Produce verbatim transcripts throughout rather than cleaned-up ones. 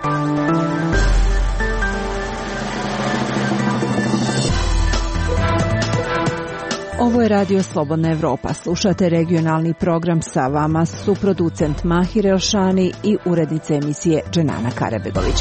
Ovo je Radio Slobodna Evropa. Slušate regionalni program, sa vama su producent Mahir Elšani i urednica emisije Dženana Karebegović.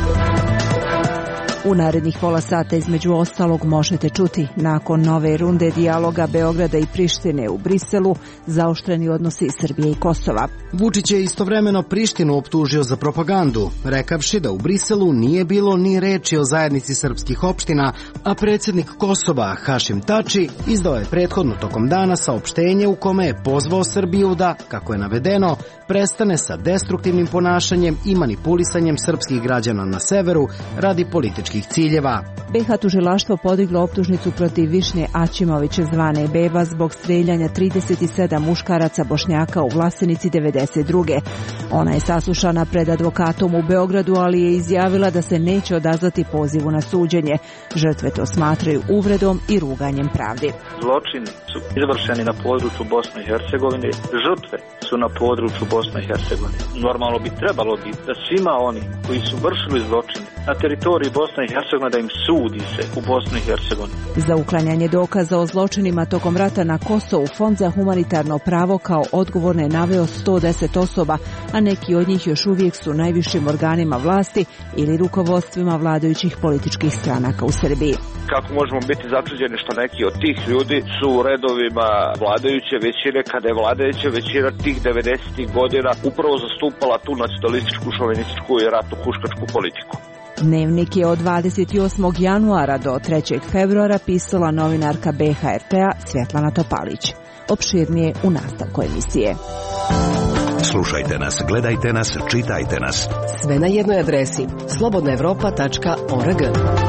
U narednih pola sata između ostalog možete čuti: nakon nove runde dijaloga Beograda i Prištine u Briselu, zaoštreni odnosi Srbije i Kosova. Vučić je istovremeno Prištinu optužio za propagandu, rekavši da u Briselu nije bilo ni reči o zajednici srpskih opština, a predsjednik Kosova Hašim Tači izdao je prethodno tokom dana saopštenje u kome je pozvao Srbiju da, kako je navedeno, prestane sa destruktivnim ponašanjem i manipulisanjem srpskih građana na severu radi političkih ciljeva. be ha tužilaštvo podiglo optužnicu protiv Višnje Aćimoviće zvane Beba zbog streljanja trideset sedam muškaraca Bošnjaka u Vlasenici devedeset druge. Ona je saslušana pred advokatom u Beogradu, ali je izjavila da se neće odazvati pozivu na suđenje. Žrtve to smatraju uvredom i ruganjem pravdi. Zločini su izvršeni na području Bosne i Hercegovine, žrtve su na području Bosne i Hercegovine. Normalno bi trebalo biti da svima oni koji su vršili zločine na teritoriji Bosne i Hercegovine da im sudi se u Bosni i Hercegovini. Za uklanjanje dokaza o zločinima tokom rata na Kosovu, Fond za humanitarno pravo kao odgovorne je naveo sto deset osoba, a neki od njih još uvijek su najvišim organima vlasti ili rukovodstvima vladajućih političkih stranaka u Srbiji. Kako možemo biti začuđeni što neki od tih ljudi su u redovima vladajuće većine, kada je vladajuća većina tih devedesetih godina upravo zastupala tu nacionalističku, šovinističku i ratnu huškačku politiku. Dnevnik je od dvadeset osmog januara do trećeg februara pisala novinarka be ha er te-a Svjetlana Topalić. Opširnije u nastavku emisije. Slušajte nas, gledajte nas, čitajte nas. Sve na jednoj adresi slobodna evropa tačka org.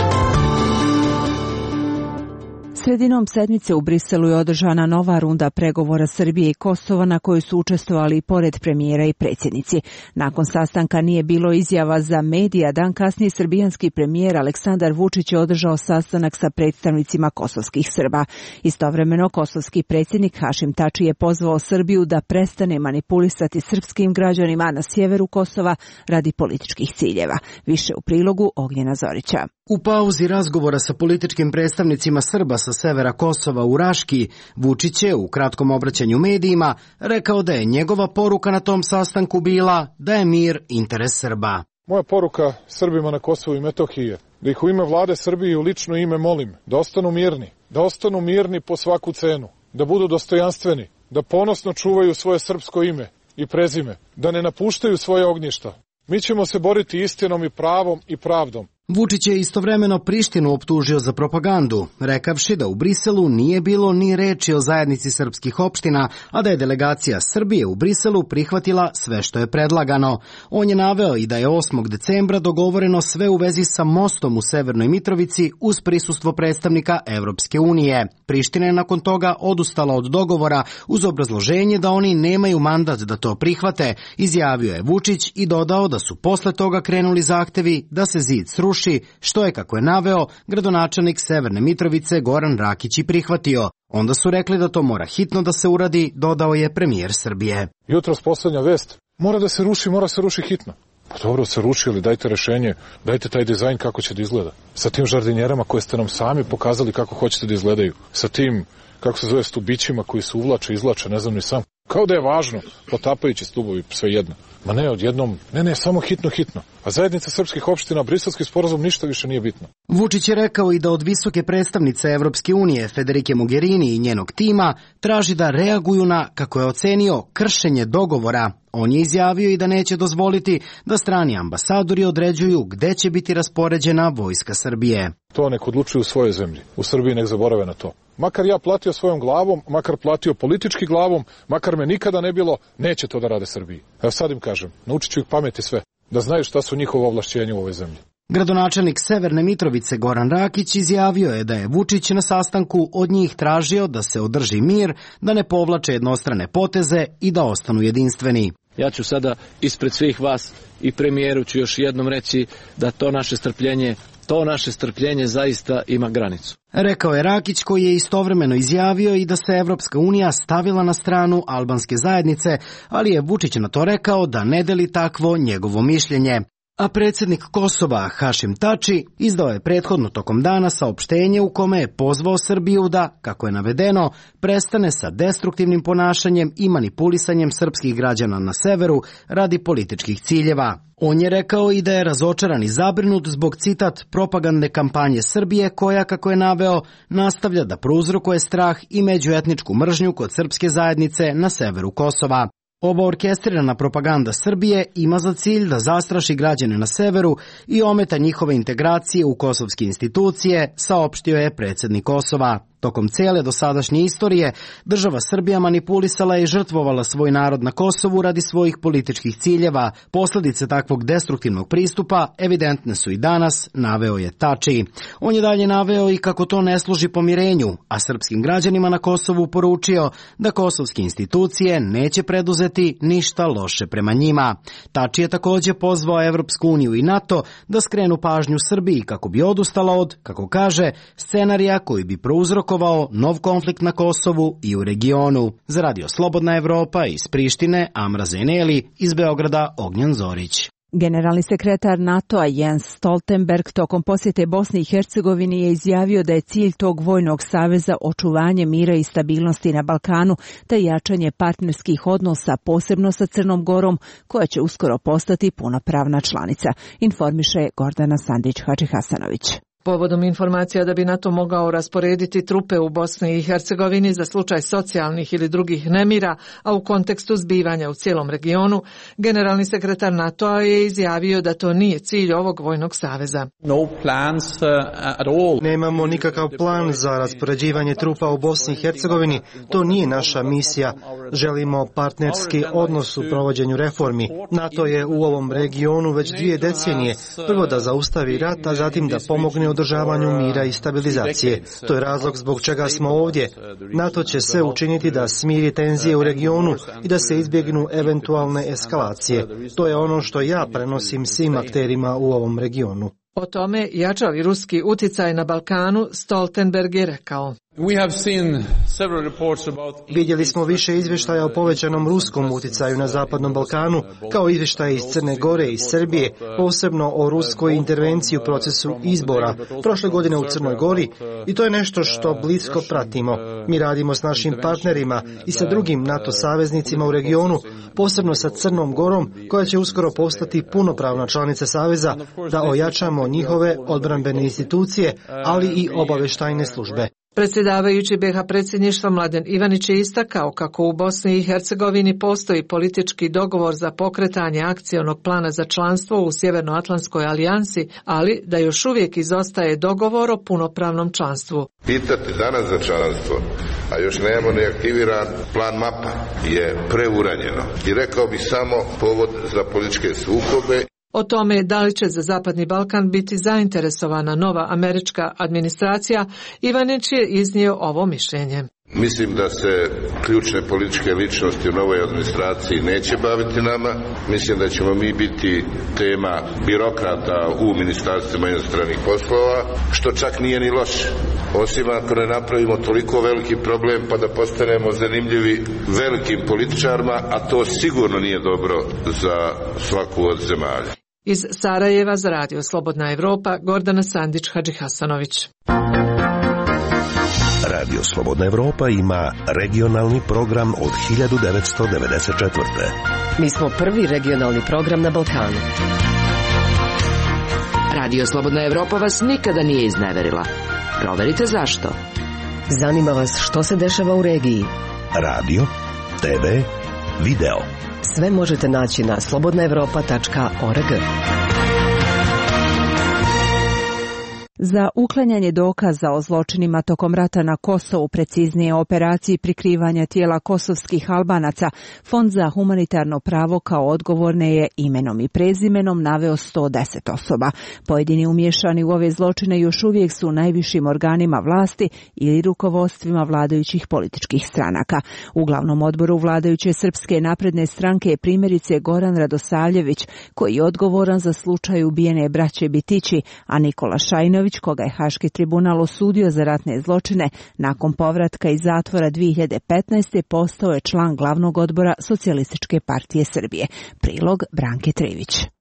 Sredinom sedmice u Briselu je održana nova runda pregovora Srbije i Kosova na kojoj su učestvovali i pored premijera i predsjednici. Nakon sastanka nije bilo izjava za medija. Dan kasnije srbijanski premijer Aleksandar Vučić je održao sastanak sa predstavnicima kosovskih Srba. Istovremeno kosovski predsjednik Hašim Tači je pozvao Srbiju da prestane manipulisati srpskim građanima na sjeveru Kosova radi političkih ciljeva. Više u prilogu Ognjena Zorića. U pauzi razgovora sa političkim predstavnicima Srba sa severa Kosova u Raški, Vučić je u kratkom obraćanju medijima rekao da je njegova poruka na tom sastanku bila da je mir interes Srba. Moja poruka Srbima na Kosovu i Metohiji je da ih u ime vlade Srbije i u lično ime molim da ostanu mirni, da ostanu mirni po svaku cenu, da budu dostojanstveni, da ponosno čuvaju svoje srpsko ime i prezime, da ne napuštaju svoje ognjišta. Mi ćemo se boriti istinom i pravom i pravdom. Vučić je istovremeno Prištinu optužio za propagandu, rekavši da u Briselu nije bilo ni reči o zajednici srpskih opština, a da je delegacija Srbije u Briselu prihvatila sve što je predlagano. On je naveo i da je osmog decembra dogovoreno sve u vezi sa mostom u Severnoj Mitrovici uz prisustvo predstavnika Evropske unije. Priština je nakon toga odustala od dogovora uz obrazloženje da oni nemaju mandat da to prihvate, izjavio je Vučić i dodao da su posle toga krenuli zahtevi da se zid sruši, što je, kako je naveo, gradonačelnik Severne Mitrovice Goran Rakić i prihvatio. Onda su rekli da to mora hitno da se uradi, dodao je premijer Srbije. Jutros poslednja vest, mora da se ruši, mora se ruši hitno. Pa dobro, se ruši, ali dajte rešenje, dajte taj dizajn kako će da izgleda. Sa tim žardinjerama koje ste nam sami pokazali kako hoćete da izgledaju. Sa tim, kako se zove, stubićima koji se uvlače, izlače, ne znam ni sam. Kao da je važno, potapajući stubovi, sve jedno. Ma ne, odjednom, ne, ne, samo hitno, hitno. A zajednica srpskih opština, briselski sporazum, ništa više nije bitno. Vučić je rekao i da od visoke predstavnice Evropske unije, Federike Mogherini i njenog tima, traži da reaguju na, kako je ocenio, kršenje dogovora. On je izjavio i da neće dozvoliti da strani ambasadori određuju gde će biti raspoređena vojska Srbije. To nek odlučuju u svojoj zemlji. U Srbiji nek zaborave na to. Makar ja platio svojom glavom, makar platio politički glavom, makar me nikada ne bilo, neće to da rade Srbiji. Evo sad im kažem, naučit ću ih pameti sve, da znaju šta su njihova ovlašćenja u ovoj zemlji. Gradonačelnik Severne Mitrovice Goran Rakić izjavio je da je Vučić na sastanku od njih tražio da se održi mir, da ne povlače jednostrane poteze i da ostanu jedinstveni. Ja ću sada ispred svih vas i premijeru ću još jednom reći da to naše strpljenje, to naše strpljenje zaista ima granicu. Rekao je Rakić, koji je istovremeno izjavio i da se Evropska unija stavila na stranu albanske zajednice, ali je Vučić na to rekao da ne deli takvo njegovo mišljenje. A predsjednik Kosova Hašim Tači izdao je prethodno tokom dana saopštenje u kome je pozvao Srbiju da, kako je navedeno, prestane sa destruktivnim ponašanjem i manipulisanjem srpskih građana na severu radi političkih ciljeva. On je rekao i da je razočaran i zabrinut zbog, citat, propagandne kampanje Srbije koja, kako je naveo, nastavlja da prouzrokuje strah i međuetničku mržnju kod srpske zajednice na severu Kosova. Ova orkestrirana propaganda Srbije ima za cilj da zastraši građane na severu i ometa njihove integracije u kosovske institucije, saopštio je predsjednik Kosova. Tokom cele dosadašnje istorije, država Srbija manipulisala i žrtvovala svoj narod na Kosovu radi svojih političkih ciljeva. Posljedice takvog destruktivnog pristupa evidentne su i danas, naveo je Tači. On je dalje naveo i kako to ne služi pomirenju, a srpskim građanima na Kosovu poručio da kosovske institucije neće preduzeti ništa loše prema njima. Tači je također pozvao Evropsku uniju i NATO da skrenu pažnju Srbiji kako bi odustala od, kako kaže, scenarija koji bi prouzrokovao nov konflikt na Kosovu i u regionu. Za Radio Slobodna Evropa iz Prištine, Amra Zeneli, iz Beograda Ognjan Zorić. Generalni sekretar NATO-a Jens Stoltenberg tokom posjete Bosni i Hercegovini je izjavio da je cilj tog vojnog saveza očuvanje mira i stabilnosti na Balkanu te jačanje partnerskih odnosa, posebno sa Crnom Gorom, koja će uskoro postati punopravna članica, informiše Gordana Sandić-Hadžihasanović. Povodom informacija da bi NATO mogao rasporediti trupe u Bosni i Hercegovini za slučaj socijalnih ili drugih nemira, a u kontekstu zbivanja u cijelom regionu, generalni sekretar NATO-a je izjavio da to nije cilj ovog vojnog saveza. No plans, uh, at all. Nemamo nikakav plan za raspoređivanje trupa u Bosni i Hercegovini. To nije naša misija. Želimo partnerski odnos u provođenju reformi. NATO je u ovom regionu već dvije decenije. Prvo da zaustavi rat, a zatim da pomogne održavanju mira i stabilizacije. To je razlog zbog čega smo ovdje. NATO će sve učiniti da smiri tenzije u regionu i da se izbjegnu eventualne eskalacije. To je ono što ja prenosim svim akterima u ovom regionu. O tome jača li ruski uticaj na Balkanu, Stoltenberg je rekao. Vidjeli smo više izvještaja o povećanom ruskom uticaju na Zapadnom Balkanu, kao izvještaje iz Crne Gore i Srbije, posebno o ruskoj intervenciji u procesu izbora prošle godine u Crnoj Gori, i to je nešto što blisko pratimo. Mi radimo s našim partnerima i sa drugim NATO saveznicima u regionu, posebno sa Crnom Gorom, koja će uskoro postati punopravna članica saveza, da ojačamo njihove odbrambene institucije, ali i obavještajne službe. Predsjedavajući be ha predsjedništva Mladen Ivanić je istakao kako u Bosni i Hercegovini postoji politički dogovor za pokretanje akcionog plana za članstvo u Sjevernoatlantskoj alijansi, ali da još uvijek izostaje dogovor o punopravnom članstvu. Pitati danas za članstvo, a još nemamo ni aktiviran plan mapa, je preuranjeno. I rekao bih samo povod za političke sukobe. O tome da li će za Zapadni Balkan biti zainteresovana nova američka administracija, Ivanić je iznio ovo mišljenje. Mislim da se ključne političke ličnosti u novoj administraciji neće baviti nama. Mislim da ćemo mi biti tema birokrata u ministarstvima inostranih poslova, što čak nije ni loše. Osim ako ne napravimo toliko veliki problem pa da postanemo zanimljivi velikim političarima, a to sigurno nije dobro za svaku od zemalja. Iz Sarajeva za Radio Slobodna Evropa, Gordana Sandić-Hadžihasanović. Radio Slobodna Evropa ima regionalni program od hiljadu devetsto devedeset četvrte. Mi smo prvi regionalni program na Balkanu. Radio Slobodna Evropa vas nikada nije izneverila. Proverite zašto. Zanima vas što se dešava u regiji. Radio, te ve, video. Sve možete naći na slobodna evropa tačka org. Za uklanjanje dokaza o zločinima tokom rata na Kosovu, preciznije operaciji prikrivanja tijela kosovskih Albanaca, Fond za humanitarno pravo kao odgovorne je imenom i prezimenom naveo sto deset osoba. Pojedini umješani u ove zločine još uvijek su u najvišim organima vlasti ili rukovodstvima vladajućih političkih stranaka. U glavnom odboru vladajuće Srpske napredne stranke je primjerice Goran Radosavljević, koji je odgovoran za slučaj ubijene braće Bitići, a Nikola Šajnović, koga je Haški tribunal osudio za ratne zločine, nakon povratka iz zatvora dvije hiljade petnaeste. postao je član glavnog odbora Socijalističke partije Srbije. Prilog Branke Trević.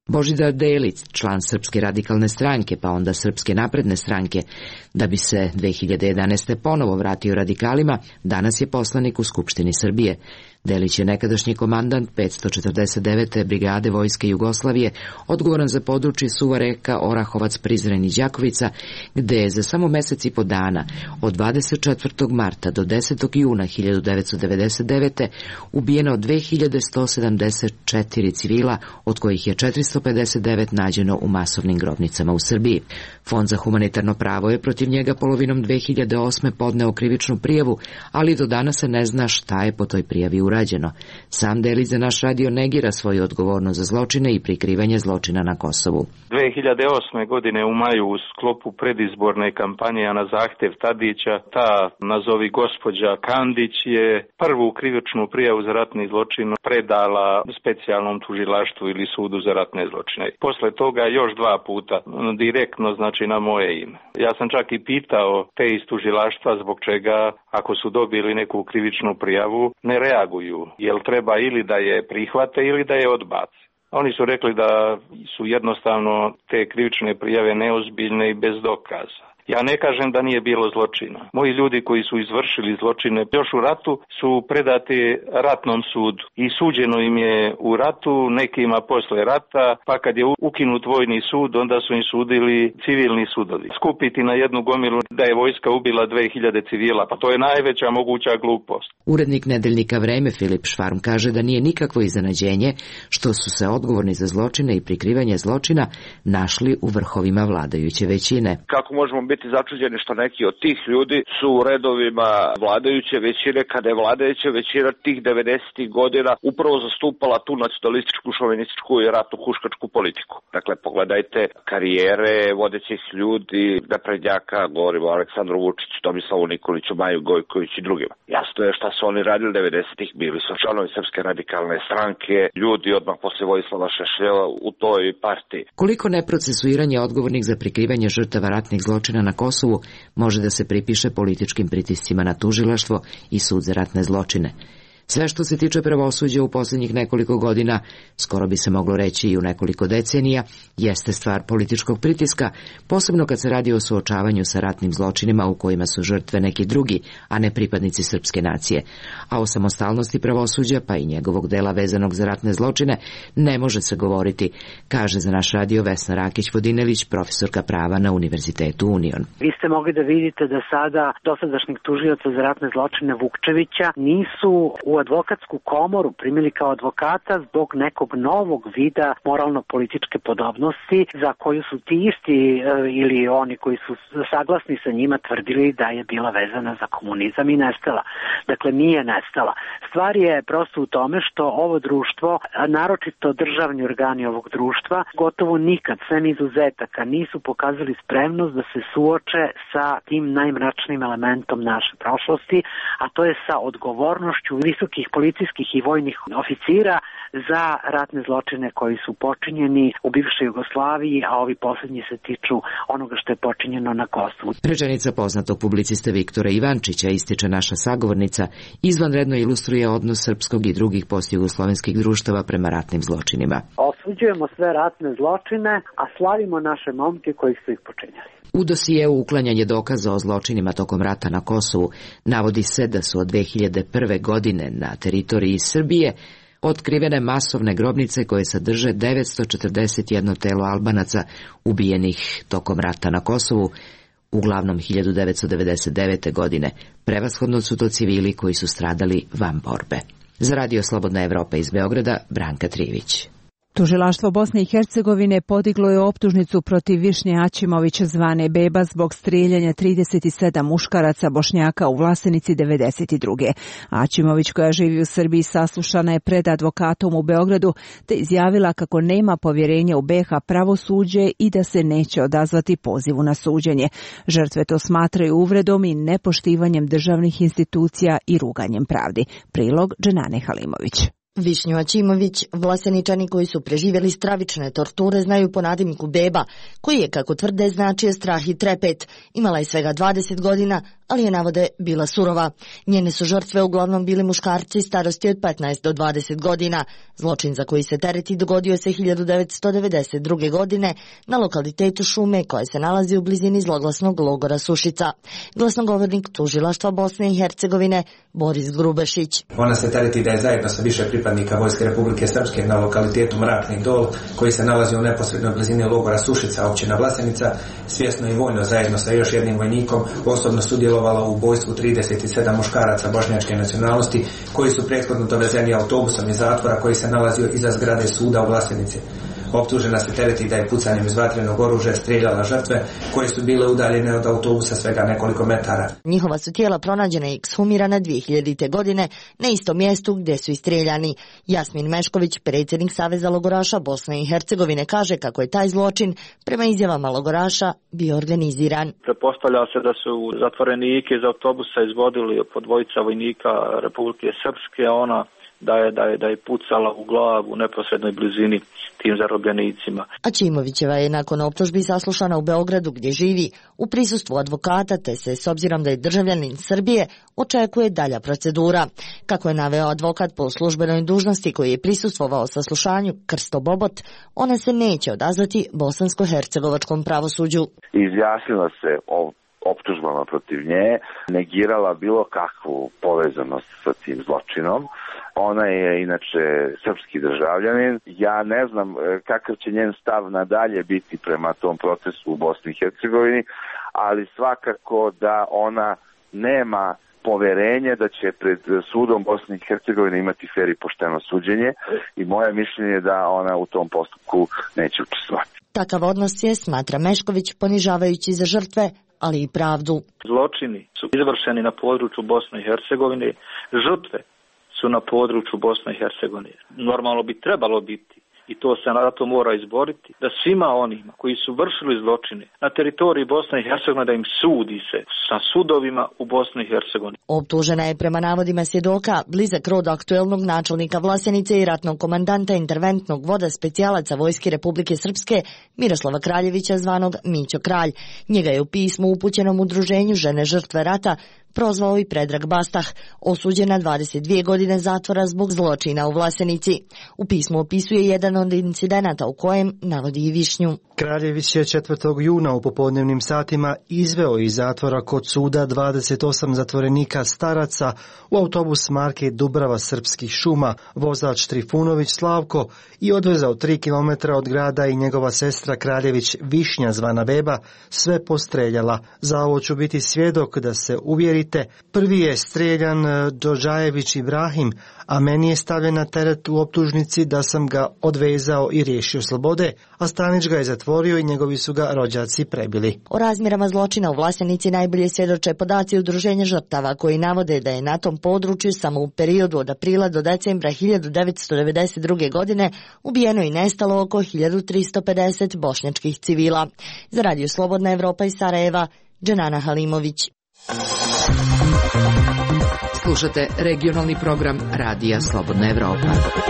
Božidar Delić, član Srpske radikalne stranke, pa onda Srpske napredne stranke, da bi se dve hiljade jedanaeste. ponovo vratio radikalima, danas je poslanik u Skupštini Srbije. Delić je nekadašnji komandant petsto četrdeset devete brigade Vojske Jugoslavije, odgovoran za područje Suva Reka, Orahovac, Prizren i Đakovica, gde je za samo mesec i po dana, od dvadeset četvrtog marta do desetog juna hiljadu devetsto devedeset devete. ubijeno dve hiljade sto sedamdeset četiri civila, od kojih je četiristo pedeset devet nađeno u masovnim grobnicama u Srbiji. Fond za humanitarno pravo je protiv njega polovinom dve hiljade osme. podneo krivičnu prijavu, ali do danas se ne zna šta je po toj prijavi urađeno. Sam Delić za naš radio negira svoju odgovornost za zločine i prikrivanje zločina na Kosovu. dve hiljade osme. godine u maju u sklopu predizborne kampanje na zahtev Tadića, ta nazovi gospođa Kandić je prvu krivičnu prijavu za ratni zločin predala specijalnom tužilaštvu ili sudu za ratne zločine. Posle toga još dva puta direktno, znači na moje ime. Ja sam čak i pitao te iz tužilaštva zbog čega, ako su dobili neku krivičnu prijavu, ne reaguju. Jel treba ili da je prihvate ili da je odbace. Oni su rekli da su jednostavno te krivične prijave neozbiljne i bez dokaza. Ja ne kažem da nije bilo zločina. Moji ljudi koji su izvršili zločine još u ratu su predati ratnom sudu i suđeno im je u ratu, nekima posle rata, pa kad je ukinut vojni sud, onda su im sudili civilni sudovi. Skupiti na jednu gomilu da je vojska ubila dve hiljade civila, pa to je najveća moguća glupost. Urednik nedeljnika Vreme Filip Švarm kaže da nije nikakvo iznenađenje što su se odgovorni za zločine i prikrivanje zločina našli u vrhovima vladajuće većine. Kako možemo biti začuđeni što neki od tih ljudi su u redovima vladajuće većine, kada je vladajuća većina tih devedesetih godina upravo zastupala tu nacionalističku, šovinističku i ratnu huškačku politiku. Dakle, pogledajte karijere vodećih ljudi, naprednjaka, govorimo o Aleksandru Vučiću, Tomislavu Nikoliću, Maju Gojković i drugima. Jasno je šta su oni radili devedesetih. Bili su članovi Srpske radikalne stranke, ljudi odmah posle Vojislava Šešelja u toj partiji. Koliko neprocesuiranje odgovornih za prikrivanje žrtava ratnih zločina na Kosovu može da se pripiše političkim pritiscima na tužilaštvo i sud za ratne zločine. Sve što se tiče pravosuđa u posljednjih nekoliko godina, skoro bi se moglo reći i u nekoliko decenija, jeste stvar političkog pritiska, posebno kad se radi o suočavanju sa ratnim zločinima u kojima su žrtve neki drugi, a ne pripadnici srpske nacije. A o samostalnosti pravosuđa, pa i njegovog dela vezanog za ratne zločine, ne može se govoriti, kaže za naš radio Vesna Rakić-Vodinelić, profesorka prava na Univerzitetu Union. Vi ste mogli da vidite da sada dosadašnjeg tužioca za ratne zločine Vukčevića nisu u advokatsku komoru primili kao advokata zbog nekog novog vida moralno-političke podobnosti za koju su ti isti e, ili oni koji su saglasni sa njima tvrdili da je bila vezana za komunizam i nestala. Dakle, nije nestala. Stvar je prosto u tome što ovo društvo, naročito državni organi ovog društva, gotovo nikad, sem izuzetaka, nisu pokazali spremnost da se suoče sa tim najmračnijim elementom naše prošlosti, a to je sa odgovornošću visokih policijskih i vojnih oficira za ratne zločine koji su počinjeni u bivšoj Jugoslaviji, a ovi posljednji se tiču onoga što je počinjeno na Kosovu. Rečenica poznatog publiciste Viktora Ivančića, ističe naša sagovornica, izvanredno ilustruje odnos srpskog i drugih postjugoslovenskih društava prema ratnim zločinima. Osuđujemo sve ratne zločine, a slavimo naše momke koji su ih počinjali. U dosijeu uklanjanje dokaza o zločinima tokom rata na Kosovu navodi se da su od dve hiljade prve. godine na teritoriji Srbije otkrivene masovne grobnice koje sadrže devetsto četrdeset jedno telo Albanaca ubijenih tokom rata na Kosovu, uglavnom hiljadu devetsto devedeset devete. godine. Prevashodno su to civili koji su stradali van borbe. Za Radio Slobodna Evropa iz Beograda, Branka Trivić. Tužilaštvo Bosne i Hercegovine podiglo je optužnicu protiv Višnje Aćimovića zvane Beba zbog strijeljanja trideset sedam muškaraca Bošnjaka u Vlasenici devedeset druge. Aćimović, koja živi u Srbiji, saslušana je pred advokatom u Beogradu te izjavila kako nema povjerenja u be ha pravosuđe i da se neće odazvati pozivu na suđenje. Žrtve to smatraju uvredom i nepoštivanjem državnih institucija i ruganjem pravdi. Prilog Dženane Halimović. Višnju Aćimović, Vlaseničani koji su preživjeli stravične torture znaju po nadimku Beba, koji je, kako tvrde, značio strah i trepet. Imala je svega dvadeset godina, ali je, navode, bila surova. Njene su žrtve uglavnom bili muškarci starosti od petnaest do dvadeset godina. Zločin za koji se tereti dogodio se hiljadu devetsto devedeset druge. godine na lokalitetu Šume, koja se nalazi u blizini zloglasnog logora Sušica. Glasnogovornik tužilaštva Bosne i Hercegovine Boris Grubešić. Ona se tereti da je zajedno sa više pripadnika Vojske Republike Srpske na lokalitetu Mrakni Dol, koji se nalazi u neposrednoj blizini logora Sušica, općina Vlasenica, svjesno i vojno zajedno sa još jednim vojnikom osobno sudjelovala u ubojstvu trideset sedam muškaraca bošnjačke nacionalnosti, koji su prethodno dovezeni autobusom iz zatvora koji se nalazio iza zgrade suda u Vlasenici. Optužena se tereti da je pucanjem iz vatrenog oružja strijeljala žrtve koje su bile udaljene od autobusa svega nekoliko metara. Njihova su tijela pronađena i ekshumirana dvije hiljadite. godine na istom mjestu gdje su istreljani. Jasmin Mešković, predsjednik Saveza logoraša Bosne i Hercegovine, kaže kako je taj zločin, prema izjavama logoraša, bio organiziran. Pretpostavlja se da su zatvorenike iz autobusa izvodili po dvojica vojnika Republike Srpske, ona da je, da je, da je pucala u glavu u neposrednoj blizini tim zarobljenicima. Aćimovićeva je nakon optužbi saslušana u Beogradu gdje živi u prisustvu advokata, te se, s obzirom da je državljanin Srbije, očekuje dalja procedura. Kako je naveo advokat po službenoj dužnosti koji je prisustvovao saslušanju, Krsto Bobot, ona se neće odazvati bosansko-hercegovačkom pravosuđu. Izjasnila se o optužbama protiv nje, negirala bilo kakvu povezanost sa tim zločinom. Ona je inače srpski državljanin. Ja ne znam kakav će njen stav nadalje biti prema tom procesu u Bosni i Hercegovini, ali svakako da ona nema poverenje da će pred sudom Bosne i Hercegovine imati fer i pošteno suđenje i moje mišljenje je da ona u tom postupku neće učestvovati. Takav odnos je, smatra Mešković, ponižavajući za žrtve, ali i pravdu. Zločini su izvršeni na području Bosne i Hercegovine, žrtve su na području Bosne i Hercegovine. Normalno bi trebalo biti, i to se na to mora izboriti, da svima onima koji su vršili zločine na teritoriji Bosne i Hercegovine, da im sudi se sa sudovima u Bosni i Hercegovini. Optužena je prema navodima svjedoka blizak rod aktuelnog načelnika Vlasenice i ratnog komandanta interventnog voda specijalaca Vojske Republike Srpske Miroslava Kraljevića, zvanog Mićo Kralj. Njega je u pismu upućenom udruženju Žene žrtve rata prozvao i Predrag Bastah, osuđen na dvadeset dvije godine zatvora zbog zločina u Vlasenici. U pismu opisuje jedan od incidenata u kojem navodi i Višnju. Kraljević je četvrtog juna u popodnevnim satima izveo iz zatvora kod suda dvadeset osam zatvorenika staraca u autobus marke Dubrava Srpskih šuma, vozač Trifunović Slavko, i odvezao tri kilometra od grada i njegova sestra Kraljević Višnja, zvana Beba, sve postreljala. Za ovo ću biti svjedok da se uvjerite. Prvi je streljan Džodžajević Ibrahim, a meni je stavljen na teret u optužnici da sam ga odvezao i riješio slobode, a Stanić ga je zatvorio i njegovi su ga rođaci prebili. O razmjerama zločina u Vlasenici najbolje svjedoče podaci udruženja žrtava koji navode da je na tom području samo u periodu od aprila do decembra hiljadu devetsto devedeset druge. godine ubijeno i nestalo oko hiljadu tristo pedeset bošnjačkih civila. Za Radio Slobodna Evropa iz Sarajeva, Dženana Halimović. Slušate regionalni program Radija Slobodna Evropa.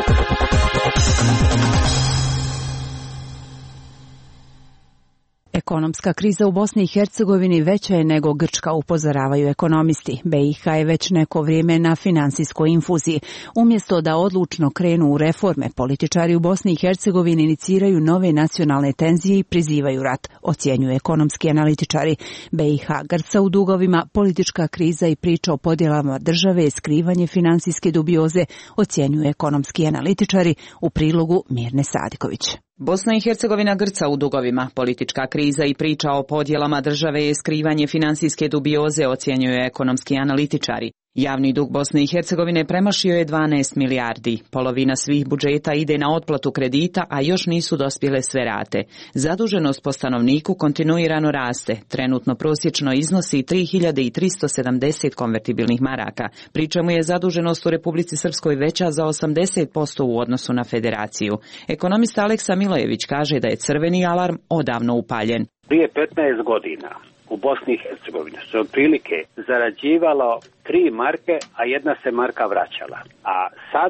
Ekonomska kriza u Bosni i Hercegovini veća je nego Grčka, upozoravaju ekonomisti. B i H je već neko vrijeme na finansijskoj infuziji. Umjesto da odlučno krenu u reforme, političari u Bosni i Hercegovini iniciraju nove nacionalne tenzije i prizivaju rat, ocjenjuju ekonomski analitičari. B i H grca u dugovima, politička kriza i priča o podjelama države, skrivanje finansijske dubioze, ocjenjuju ekonomski analitičari, u prilogu Mirne Sadiković. Bosna i Hercegovina grca u dugovima. Politička kriza i priča o podjelama države je skrivanje finansijske dubioze, ocjenjuju ekonomski analitičari. Javni dug Bosne i Hercegovine premašio je dvanaest milijardi. Polovina svih budžeta ide na otplatu kredita, a još nisu dospjele sve rate. Zaduženost po stanovniku kontinuirano raste. Trenutno prosječno iznosi tri hiljade tristo sedamdeset konvertibilnih maraka, pri čemu je zaduženost u Republici Srpskoj veća za osamdeset posto u odnosu na federaciju. Ekonomista Aleksa Milojević kaže da je crveni alarm odavno upaljen. Prije petnaest godina u Bosni i Hercegovini se otprilike zarađivalo tri marke, a jedna se marka vraćala. A sada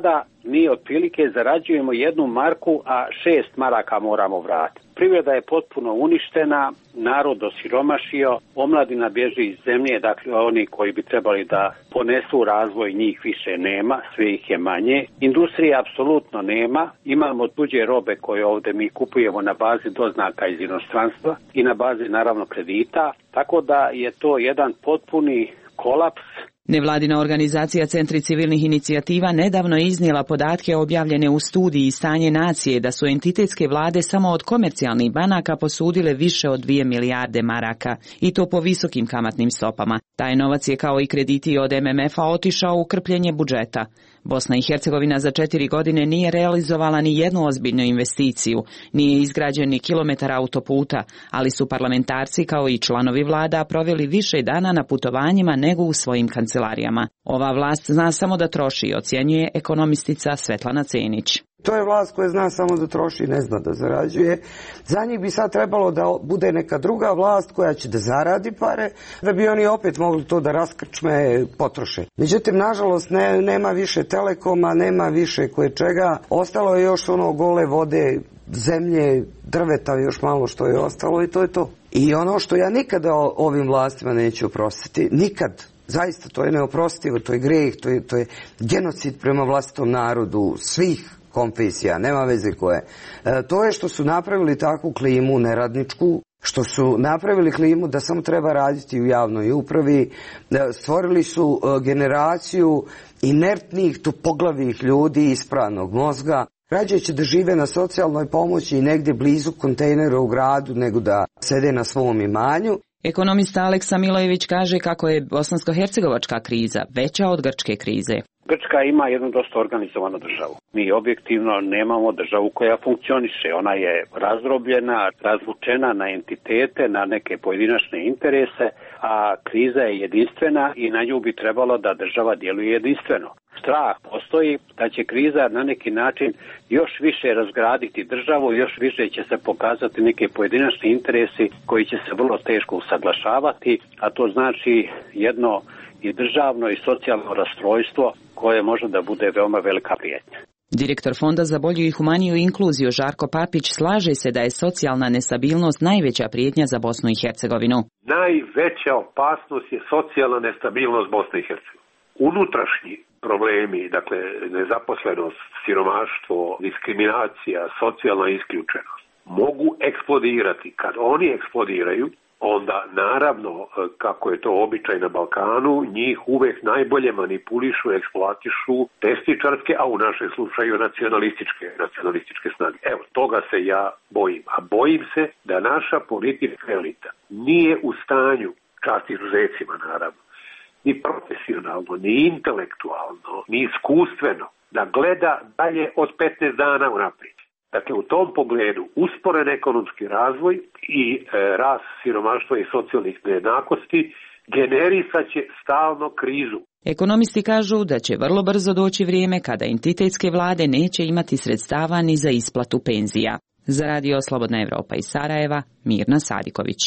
mi otprilike zarađujemo jednu marku, a šest maraka moramo vratiti. Privreda je potpuno uništena, narod osiromašio, omladina bježi iz zemlje, dakle oni koji bi trebali da ponesu razvoj, njih više nema, sve ih je manje. Industrije apsolutno nema, imamo tuđe robe koje ovdje mi kupujemo na bazi doznaka iz inostranstva i na bazi naravno kredita, tako da je to jedan potpuni kolaps. Nevladina organizacija Centri civilnih inicijativa nedavno je iznijela podatke objavljene u studiji Stanje nacije da su entitetske vlade samo od komercijalnih banaka posudile više od dvije milijarde maraka i to po visokim kamatnim stopama. Taj novac je kao i krediti od M M F-a otišao u krpljenje budžeta. Bosna i Hercegovina za četiri godine nije realizovala ni jednu ozbiljnu investiciju, nije izgrađen ni kilometar autoputa, ali su parlamentarci kao i članovi vlada proveli više dana na putovanjima nego u svojim kancelarijama. Ova vlast zna samo da troši, ocjenjuje ekonomistica Svetlana Cenić. To je vlast koja zna samo da troši, ne zna da zarađuje. Za njih bi sad trebalo da bude neka druga vlast koja će da zaradi pare, da bi oni opet mogli to da raskrčme, potroše. Međutim, nažalost, ne, nema više Telekoma, nema više koje čega. Ostalo je još ono gole vode, zemlje, drveta, još malo što je ostalo i to je to. I ono što ja nikada ovim vlastima neću oprostiti, nikad. Zaista, to je neoprostivo, to je greh, to je, to je genocid prema vlastitom narodu, svih konfesija, nema veze koje. E, to je što su napravili takvu klimu neradničku, što su napravili klimu da samo treba raditi u javnoj upravi, e, stvorili su e, generaciju inertnih, tupoglavih ljudi ispranog mozga. Rađe će da žive na socijalnoj pomoći i negdje blizu kontejnera u gradu nego da sede na svom imanju. Ekonomista Aleksa Milojević kaže kako je bosansko-hercegovačka kriza veća od grčke krize. Grčka ima jednu dosta organizovanu državu. Mi objektivno nemamo državu koja funkcioniše. Ona je razdrobljena, razvučena na entitete, na neke pojedinačne interese, a kriza je jedinstvena i na nju bi trebalo da država djeluje jedinstveno. Strah postoji da će kriza na neki način još više razgraditi državu, još više će se pokazati neke pojedinačni interesi koji će se vrlo teško usaglašavati, a to znači jedno i državno i socijalno rastrojstvo koje može da bude veoma velika prijetnja. Direktor Fonda za bolju i humaniju inkluziju Žarko Papić slaže se da je socijalna nestabilnost najveća prijetnja za Bosnu i Hercegovinu. Najveća opasnost je socijalna nestabilnost Bosne i Hercegovine. Unutrašnji problemi, dakle nezaposlenost, siromaštvo, diskriminacija, socijalna isključenost, mogu eksplodirati. Kad oni eksplodiraju, onda naravno, kako je to običaj na Balkanu, njih uvek najbolje manipulišu, eksploatišu desničarske, a u našem slučaju nacionalističke, nacionalističke snage. Evo, toga se ja bojim. A bojim se da naša politička elita nije u stanju, čast izuzecima naravno, ni profesionalno, ni intelektualno, ni iskustveno, da gleda dalje od petnaest dana unaprijed. Dakle, u tom pogledu usporen ekonomski razvoj i e, rast siromaštva i socijalnih nejednakosti generisat će stalno krizu. Ekonomisti kažu da će vrlo brzo doći vrijeme kada entitetske vlade neće imati sredstava ni za isplatu penzija. Za Radio Slobodna Evropa iz Sarajeva, Mirna Sadiković.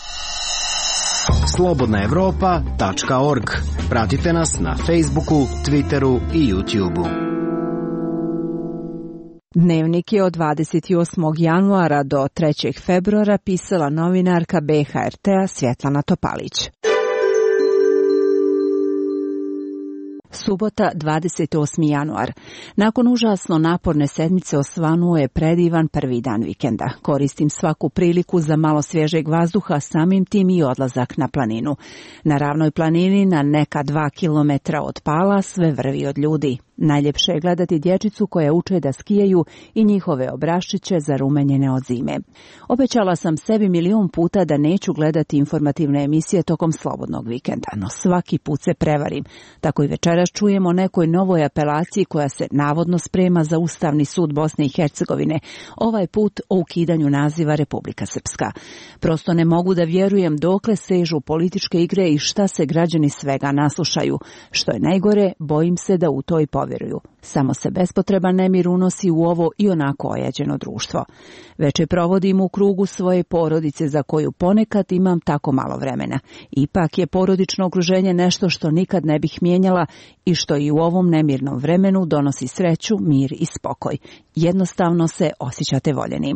slobodna evropa tačka org. Pratite nas na Facebooku, Twitteru i YouTubeu. Dnevnik je od dvadeset osmog januara do trećeg februara pisala novinarka B H R T-a Svjetlana Topalić. Subota, dvadeset osmi januar. Nakon užasno naporne sedmice osvanuo je predivan prvi dan vikenda. Koristim svaku priliku za malo svježeg vazduha, samim tim i odlazak na planinu. Na ravnoj planini, na neka dva kilometra od Pala, sve vrvi od ljudi. Najljepše je gledati dječicu koja uče da skijaju i njihove obraščiće zarumenjene od zime. Obećala sam sebi milion puta da neću gledati informativne emisije tokom slobodnog vikenda, no svaki put se prevarim. Tako i večeras čujemo o nekoj novoj apelaciji koja se navodno sprema za Ustavni sud Bosne i Hercegovine, ovaj put o ukidanju naziva Republika Srpska. Prosto ne mogu da vjerujem dokle sežu političke igre i šta se građani svega naslušaju. Što je najgore, bojim se da u to i povjeruju. Samo se bespotreban nemir unosi u ovo i onako ojađeno društvo. Veče provodim u krugu svoje porodice za koju ponekad imam tako malo vremena. Ipak je porodično okruženje nešto što nikad ne bih mijenjala i što i u ovom nemirnom vremenu donosi sreću, mir i spokoj. Jednostavno se osjećate voljenim.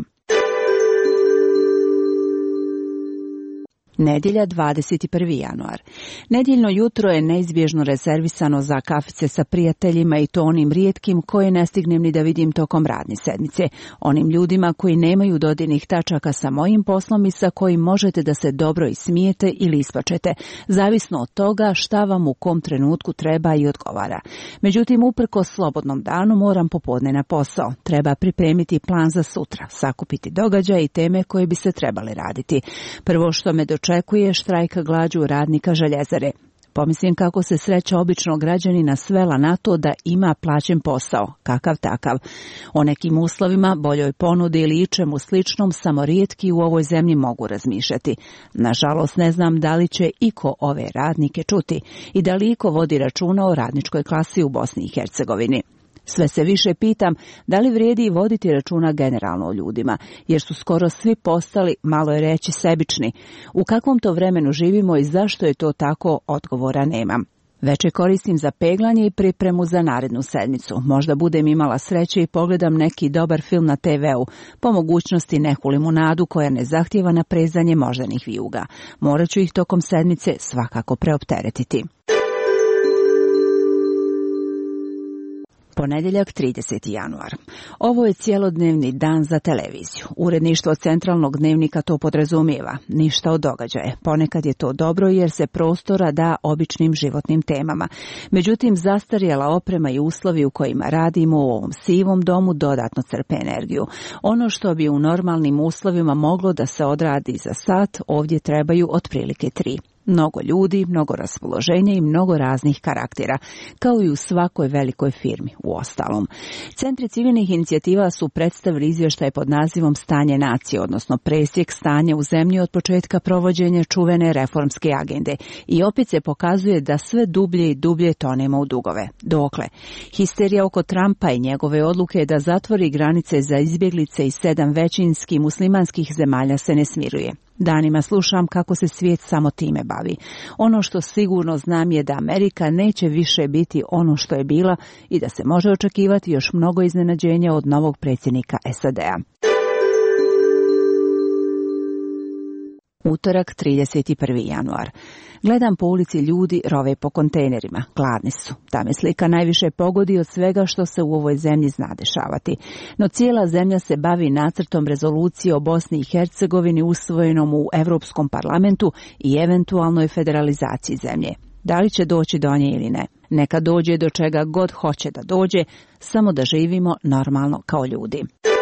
Nedjelja, dvadeset prvi januar. Nedjeljno jutro je neizbježno rezervisano za kafice sa prijateljima i to onim rijetkim koje ne stignem ni da vidim tokom radne sedmice. Onim ljudima koji nemaju dodirnih tačaka sa mojim poslom i sa kojim možete da se dobro ismijete ili ispačete, zavisno od toga šta vam u kom trenutku treba i odgovara. Međutim, uprkos slobodnom danu moram popodne na posao. Treba pripremiti plan za sutra, sakupiti događaje i teme koje bi se trebali raditi. Prvo što me dočekuje očekuje štrajka glađu radnika željezare. Pomislim kako se sreća običnog građanina svela na to da ima plaćen posao, kakav takav. O nekim uslovima, boljoj ponudi ili ičemu sličnom samo rijetki u ovoj zemlji mogu razmišljati. Nažalost, ne znam da li će iko ove radnike čuti i da li iko vodi računa o radničkoj klasi u Bosni i Hercegovini. Sve se više pitam da li vrijedi voditi računa generalno o ljudima, jer su skoro svi postali, malo je reći, sebični. U kakvom to vremenu živimo i zašto je to tako, odgovora nemam. Veče koristim za peglanje i pripremu za narednu sedmicu. Možda budem imala sreće i pogledam neki dobar film na te veu, po mogućnosti neku limunadu koja ne zahtijeva naprezanje moždanih vijuga. Morat ću ih tokom sedmice svakako preopteretiti. Ponedjeljak, trideseti januar. Ovo je cjelodnevni dan za televiziju. Uredništvo centralnog dnevnika to podrazumijeva. Ništa od događaja. Ponekad je to dobro jer se prostora da običnim životnim temama. Međutim, zastarjela oprema i uslovi u kojima radimo u ovom sivom domu dodatno crpe energiju. Ono što bi u normalnim uslovima moglo da se odradi za sat, ovdje trebaju otprilike tri. Mnogo ljudi, mnogo raspoloženja i mnogo raznih karaktera, kao i u svakoj velikoj firmi, u ostalom. Centri civilnih inicijativa su predstavili izvještaj pod nazivom Stanje nacije, odnosno presjek stanja u zemlji od početka provođenja čuvene reformske agende. I opet se pokazuje da sve dublje i dublje tonemo u dugove. Dokle? Histerija oko Trumpa i njegove odluke da zatvori granice za izbjeglice iz sedam većinski muslimanskih zemalja se ne smiruje. Danima slušam kako se svijet samo time bavi. Ono što sigurno znam je da Amerika neće više biti ono što je bila i da se može očekivati još mnogo iznenađenja od novog predsjednika S A D-a. Utorak, trideset prvi januar. Gledam po ulici, ljudi rove po kontejnerima, gladni su. Ta me slika najviše pogodi od svega što se u ovoj zemlji zna dešavati. No cijela zemlja se bavi nacrtom rezolucije o Bosni i Hercegovini usvojenom u Europskom parlamentu i eventualnoj federalizaciji zemlje. Da li će doći do nje ili ne? Neka dođe do čega god hoće da dođe, samo da živimo normalno kao ljudi.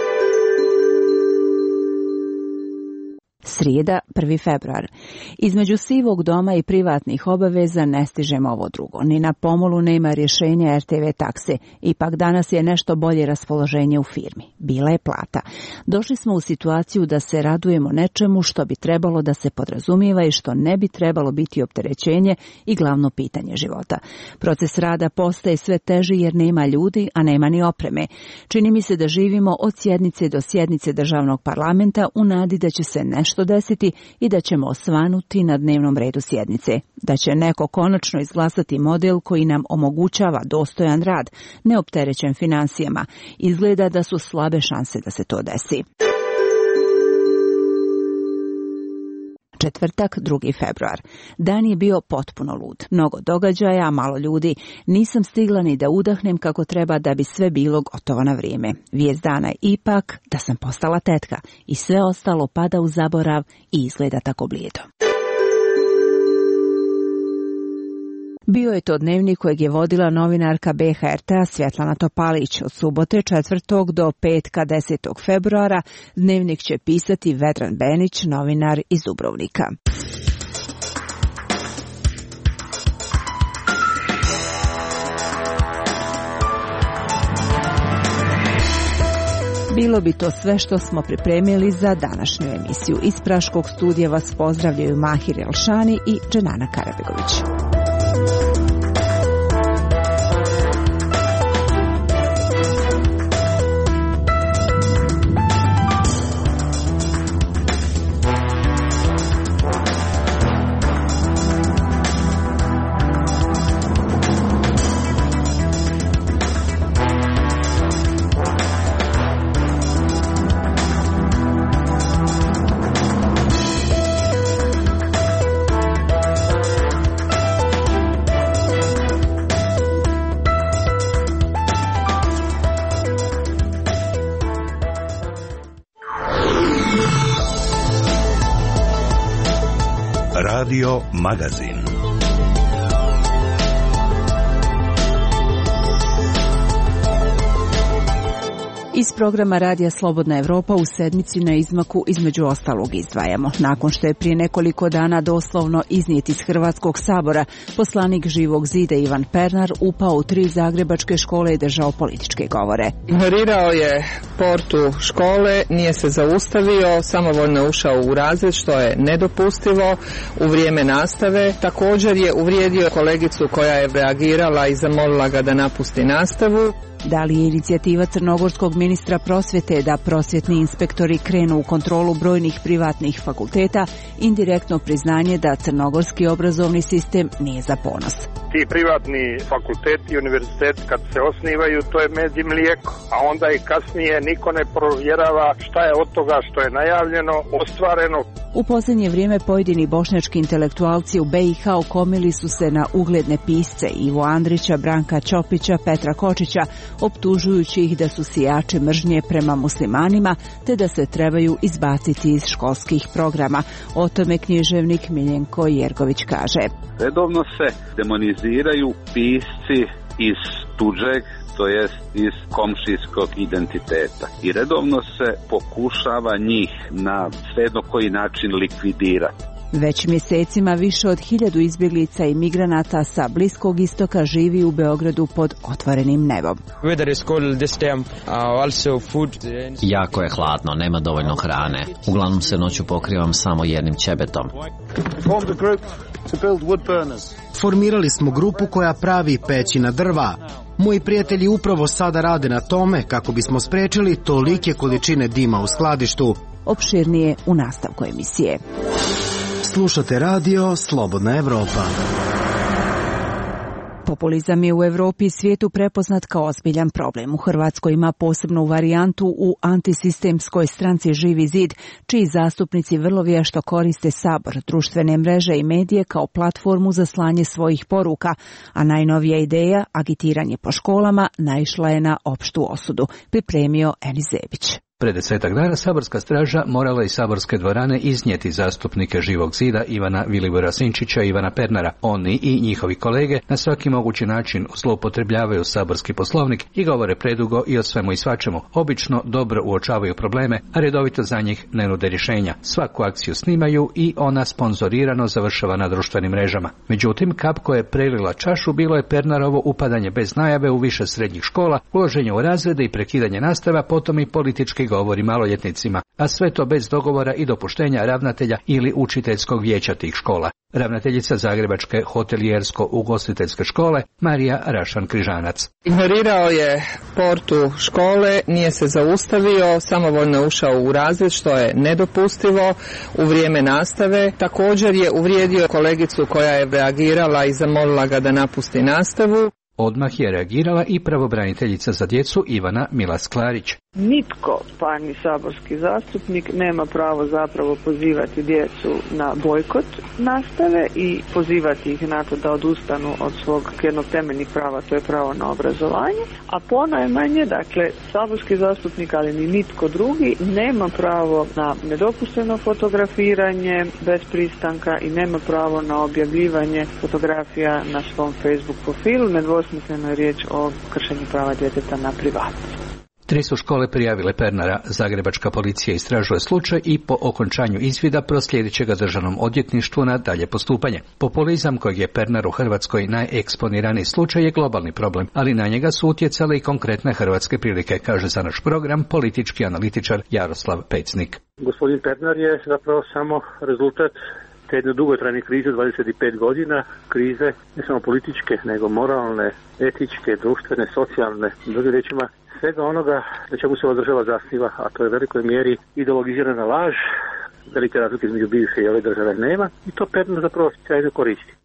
Srijeda, prvi februar. Između sivog doma i privatnih obaveza ne stižemo ovo drugo. Ni na pomolu nema rješenja R T V takse. Ipak danas je nešto bolje raspoloženje u firmi. Bila je plata. Došli smo u situaciju da se radujemo nečemu što bi trebalo da se podrazumijeva i što ne bi trebalo biti opterećenje i glavno pitanje života. Proces rada postaje sve teži jer nema ljudi, a nema ni opreme. Čini mi se da živimo od sjednice do sjednice državnog parlamenta u nadi da će se nešto desiti i da ćemo osvanuti na dnevnom redu sjednice. Da će neko konačno izglasati model koji nam omogućava dostojan rad, neopterećen financijama. Izgleda da su slabe šanse da se to desi. Četvrtak, drugi februar. Dan je bio potpuno lud. Mnogo događaja, malo ljudi. Nisam stigla ni da udahnem kako treba da bi sve bilo gotovo na vrijeme. Vijest dana je ipak da sam postala tetka i sve ostalo pada u zaborav i izgleda tako blijedo. Bio je to dnevnik kojeg je vodila novinarka B H R T-a Svjetlana Topalić. Od subote četvrtog do petka desetog februara dnevnik će pisati Vedran Benić, novinar iz Dubrovnika. Bilo bi to sve što smo pripremili za današnju emisiju. Iz Praškog studija vas pozdravljaju Mahir Elšani i Dženana Karabegović. Radio Magazin. Iz programa Radija Slobodna Evropa u sedmici na izmaku između ostalog izdvajamo. Nakon što je prije nekoliko dana doslovno iznijet iz Hrvatskog sabora, poslanik Živog zida Ivan Pernar upao u tri zagrebačke škole i držao političke govore. Ignorirao je portu škole, nije se zaustavio, samovoljno ušao u razred, što je nedopustivo u vrijeme nastave. Također je uvrijedio kolegicu koja je reagirala i zamolila ga da napusti nastavu. Da li je inicijativa crnogorskog ministra prosvjete da prosvjetni inspektori krenu u kontrolu brojnih privatnih fakulteta indirektno priznanje da crnogorski obrazovni sistem nije za ponos? Ti privatni fakulteti i univerziteti kad se osnivaju, to je med i mlijeko, a onda i kasnije niko ne provjerava šta je od toga što je najavljeno, ostvareno. U posljednje vrijeme pojedini bošnjački intelektualci u B i H okomili su se na ugledne pisce Ivo Andrića, Branka Ćopića, Petra Kočića, optužujući ih da su sijači mržnje prema muslimanima te da se trebaju izbaciti iz školskih programa. O tome književnik Miljenko Jergović kaže. Redovno se demoniziraju pisci iz tuđeg, to jest iz komšijskog identiteta. I redovno se pokušava njih na svejedno koji način likvidirati. Već mjesecima više od hiljadu izbjeglica i migranata sa Bliskog istoka živi u Beogradu pod otvorenim nebom. Jako je hladno, nema dovoljno hrane. Uglavnom se noću pokrivam samo jednim ćebetom. Formirali smo grupu koja pravi peći na drva. Moji prijatelji upravo sada rade na tome kako bismo sprečili tolike količine dima u skladištu. Opširnije u nastavku emisije. Slušate radio Slobodna Evropa. Populizam je u Europi i svijetu prepoznat kao ozbiljan problem. U Hrvatskoj ima posebnu varijantu u antisistemskoj stranci Živi zid, čiji zastupnici vrlo vješto koriste Sabor, društvene mreže i medije kao platformu za slanje svojih poruka, a najnovija ideja, agitiranje po školama, naišla je na opštu osudu. Pripremio Enis Zebić. Pre desetak dana saborska straža morala iz saborske dvorane iznijeti zastupnike Živog zida Ivana Vilibora Sinčića i Ivana Pernara. Oni i njihovi kolege na svaki mogući način zloupotrebljavaju saborski poslovnik i govore predugo i o svemu i svačemu. Obično dobro uočavaju probleme, a redovito za njih ne nude rješenja. Svaku akciju snimaju i ona sponzorirano završava na društvenim mrežama. Međutim, kap koja je prelila čašu bilo je Pernarovo upadanje bez najave u više srednjih škola, uloženje u razrede i prekidanje nastava, potom i politički govori maloljetnicima, a sve to bez dogovora i dopuštenja ravnatelja ili učiteljskog vijeća tih škola. Ravnateljica Zagrebačke hotelijersko-ugostiteljske škole Marija Rašan-Križanac. Ignorirao je portu škole, nije se zaustavio, samovoljno ušao u razred, što je nedopustivo u vrijeme nastave. Također je uvrijedio kolegicu koja je reagirala i zamolila ga da napusti nastavu. Odmah je reagirala i pravobraniteljica za djecu Ivana Milas-Klarić. Nitko, pa ni saborski zastupnik, nema pravo zapravo pozivati djecu na bojkot nastave i pozivati ih na to da odustanu od svog jednog temeljnih prava, to je pravo na obrazovanje, a ponajmanje, dakle, saborski zastupnik, ali ni nitko drugi, nema pravo na nedopušteno fotografiranje bez pristanka i nema pravo na objavljivanje fotografija na svom Facebook profilu. Nedvosmisleno je riječ o kršenju prava djeteta na privatnost. Tri su škole prijavile Pernara. Zagrebačka policija istražuje slučaj i po okončanju izvida proslijedit će ga državnom odvjetništvu na dalje postupanje. Populizam kojeg je Pernar u Hrvatskoj najeksponiraniji slučaj je globalni problem, ali na njega su utjecale i konkretne hrvatske prilike, kaže za naš program politički analitičar Jaroslav Pecnik. Gospodin Pernar je zapravo samo rezultat te jedne dugotrajne krize dvadeset pet godina, krize ne samo političke, nego moralne, etičke, društvene, socijalne, drugim riječima, svega onoga na čemu se ova država zasniva, a to je u velikoj mjeri ideologizirana laž, velike razlike između bivše i ove države nema, i to Pernar zapravo sjajno koristi.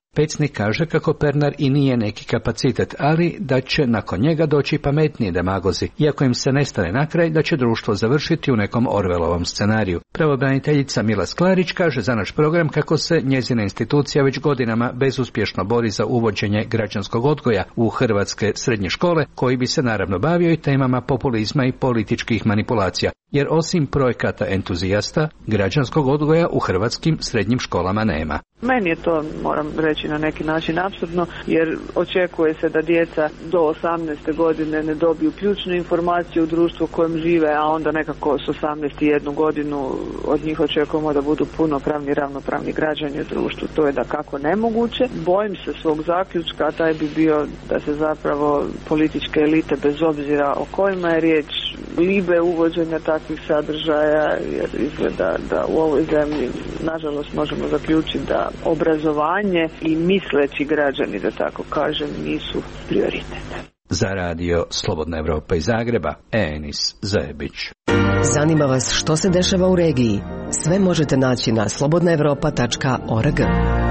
Pecnik kaže kako Pernar i nije neki kapacitet, ali da će nakon njega doći pametniji demagozi, iako im se ne stane na kraj da će društvo završiti u nekom Orvelovom scenariju. Pravobraniteljica Mila Sklarić kaže za naš program kako se njezina institucija već godinama bezuspješno bori za uvođenje građanskog odgoja u hrvatske srednje škole, koji bi se naravno bavio i temama populizma i političkih manipulacija, jer osim projekata entuzijasta, građanskog odgoja u hrvatskim srednjim školama nema. Meni je to, moram reći, na neki način apsurdno, jer očekuje se da djeca do osamnaeste godine ne dobiju ključnu informaciju u društvu u kojem žive, a onda nekako s osamnaest i jednu godinu od njih očekujemo da budu punopravni, ravnopravni građani u društvu. To je da kako nemoguće. Bojim se svog zaključka, a taj bi bio da se zapravo političke elite, bez obzira o kojima je riječ, libe uvođenja takvih sadržaja, jer izgleda da u ovoj zemlji, nažalost, možemo zaključiti da obrazovanje i misleći građani, da tako kažem, nisu prioritet. Za radio Slobodna Evropa iz Zagreba, Enis Zajebić. Zanima vas što se dešava u regiji? Sve možete naći na slobodna evropa tačka org.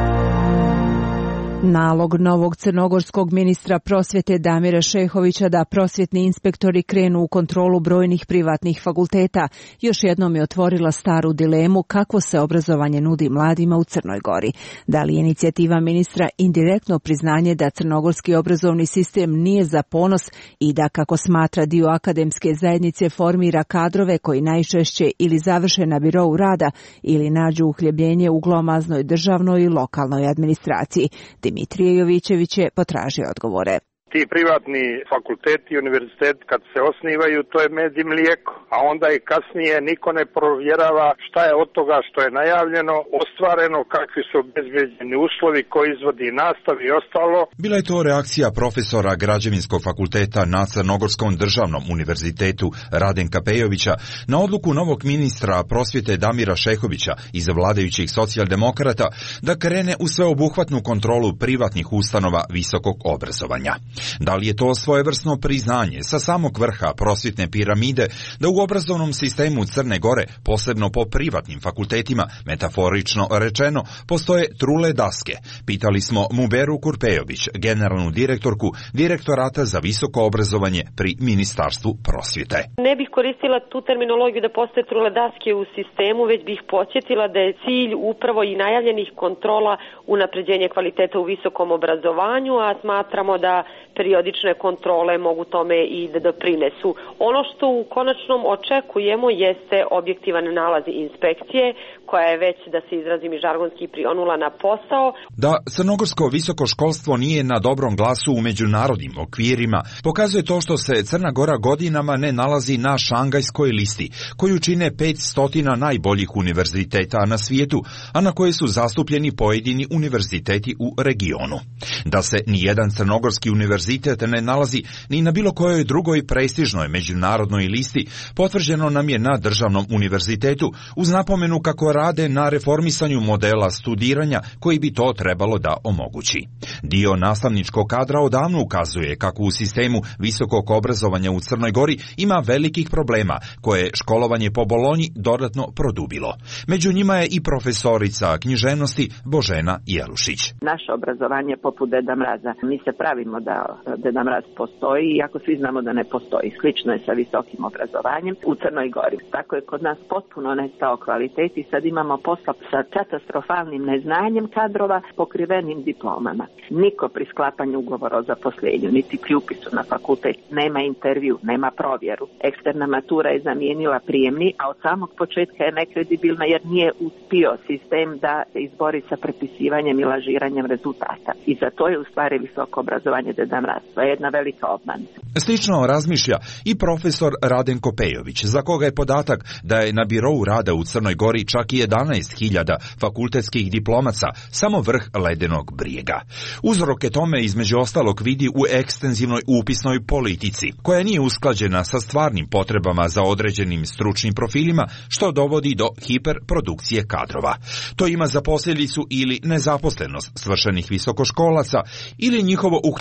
Nalog novog crnogorskog ministra prosvjete Damira Šehovića da prosvjetni inspektori krenu u kontrolu brojnih privatnih fakulteta još jednom je otvorila staru dilemu kakvo se obrazovanje nudi mladima u Crnoj Gori. Da li je inicijativa ministra indirektno priznanje da crnogorski obrazovni sistem nije za ponos i da, kako smatra, dio akademske zajednice formira kadrove koji najčešće ili završe na birou rada ili nađu uhljebljenje u glomaznoj državnoj i lokalnoj administraciji. Dimitrije Jovićević je potražio odgovore. Ti privatni fakulteti i univerziteti kad se osnivaju, to je med i mlijeko, a onda i kasnije niko ne provjerava šta je od toga što je najavljeno, ostvareno, kakvi su obezbeđeni uslovi, koji izvodi nastav i ostalo. Bila je to reakcija profesora Građevinskog fakulteta na Crnogorskom državnom univerzitetu Radenka Pejovića na odluku novog ministra prosvjete Damira Šehovića iz vladajućih socijaldemokrata da krene u sveobuhvatnu kontrolu privatnih ustanova visokog obrazovanja. Da li je to svojevrsno priznanje sa samog vrha prosvjetne piramide da u obrazovnom sistemu Crne Gore, posebno po privatnim fakultetima, metaforično rečeno, postoje trule daske? Pitali smo Muberu Kurpejović, generalnu direktorku Direktorata za visoko obrazovanje pri Ministarstvu prosvjete. Ne bih koristila tu terminologiju da postoje trule daske u sistemu, već bih podsjetila da je cilj upravo i najavljenih kontrola unapređenje kvaliteta u visokom obrazovanju, a smatramo da periodične kontrole mogu tome i da doprinesu. Ono što u konačnom očekujemo jeste objektivan nalaz inspekcije, koja je već, da se izrazim i žargonski, prionula na posao. Da crnogorsko visoko školstvo nije na dobrom glasu u međunarodnim okvirima pokazuje to što se Crna Gora godinama ne nalazi na šangajskoj listi, koju čine petsto najboljih univerziteta na svijetu, a na koje su zastupljeni pojedini univerziteti u regionu. Da se nijedan crnogorski univerzitet ne nalazi ni na bilo kojoj drugoj prestižnoj međunarodnoj listi, potvrđeno nam je na državnom univerzitetu, uz napomenu kako rade na reformisanju modela studiranja koji bi to trebalo da omogući. Dio nastavničkog kadra odavno ukazuje kako u sistemu visokog obrazovanja u Crnoj Gori ima velikih problema koje školovanje po Bolonji dodatno produbilo. Među njima je i profesorica književnosti Božena Jelušić. Naše obrazovanje poput Deda Mraza. Mi se pravimo da Deda Mraz postoji, iako svi znamo da ne postoji. Slično je sa visokim obrazovanjem u Crnoj Gori. Tako je kod nas potpuno nestao kvalitet i sad imamo posla sa katastrofalnim neznanjem kadrova pokrivenim diplomama. Niko pri sklapanju ugovora o zaposlenju, niti pri upisu na fakultet, nema intervju, nema provjeru. Eksterna matura je zamijenila prijemni, a od samog početka je nekredibilna jer nije uspio sistem da se izbori sa prepisivanjem i lažiranjem rezultata. I za to je u stvari visoko obrazovanje Deda Mraz. To je jedna velika obmanica. Slično razmišlja i profesor Radenko Pejović, za koga je podatak da je na birou rada u Crnoj Gori čak i jedanaest hiljada fakultetskih diplomaca samo vrh ledenog brijega. Uzroke tome između ostalog vidi u ekstenzivnoj upisnoj politici, koja nije usklađena sa stvarnim potrebama za određenim stručnim profilima, što dovodi do hiperprodukcije kadrova. To ima za posljedicu ili nezaposlenost svršenih visokoškolaca ili njihovo uhljebljenje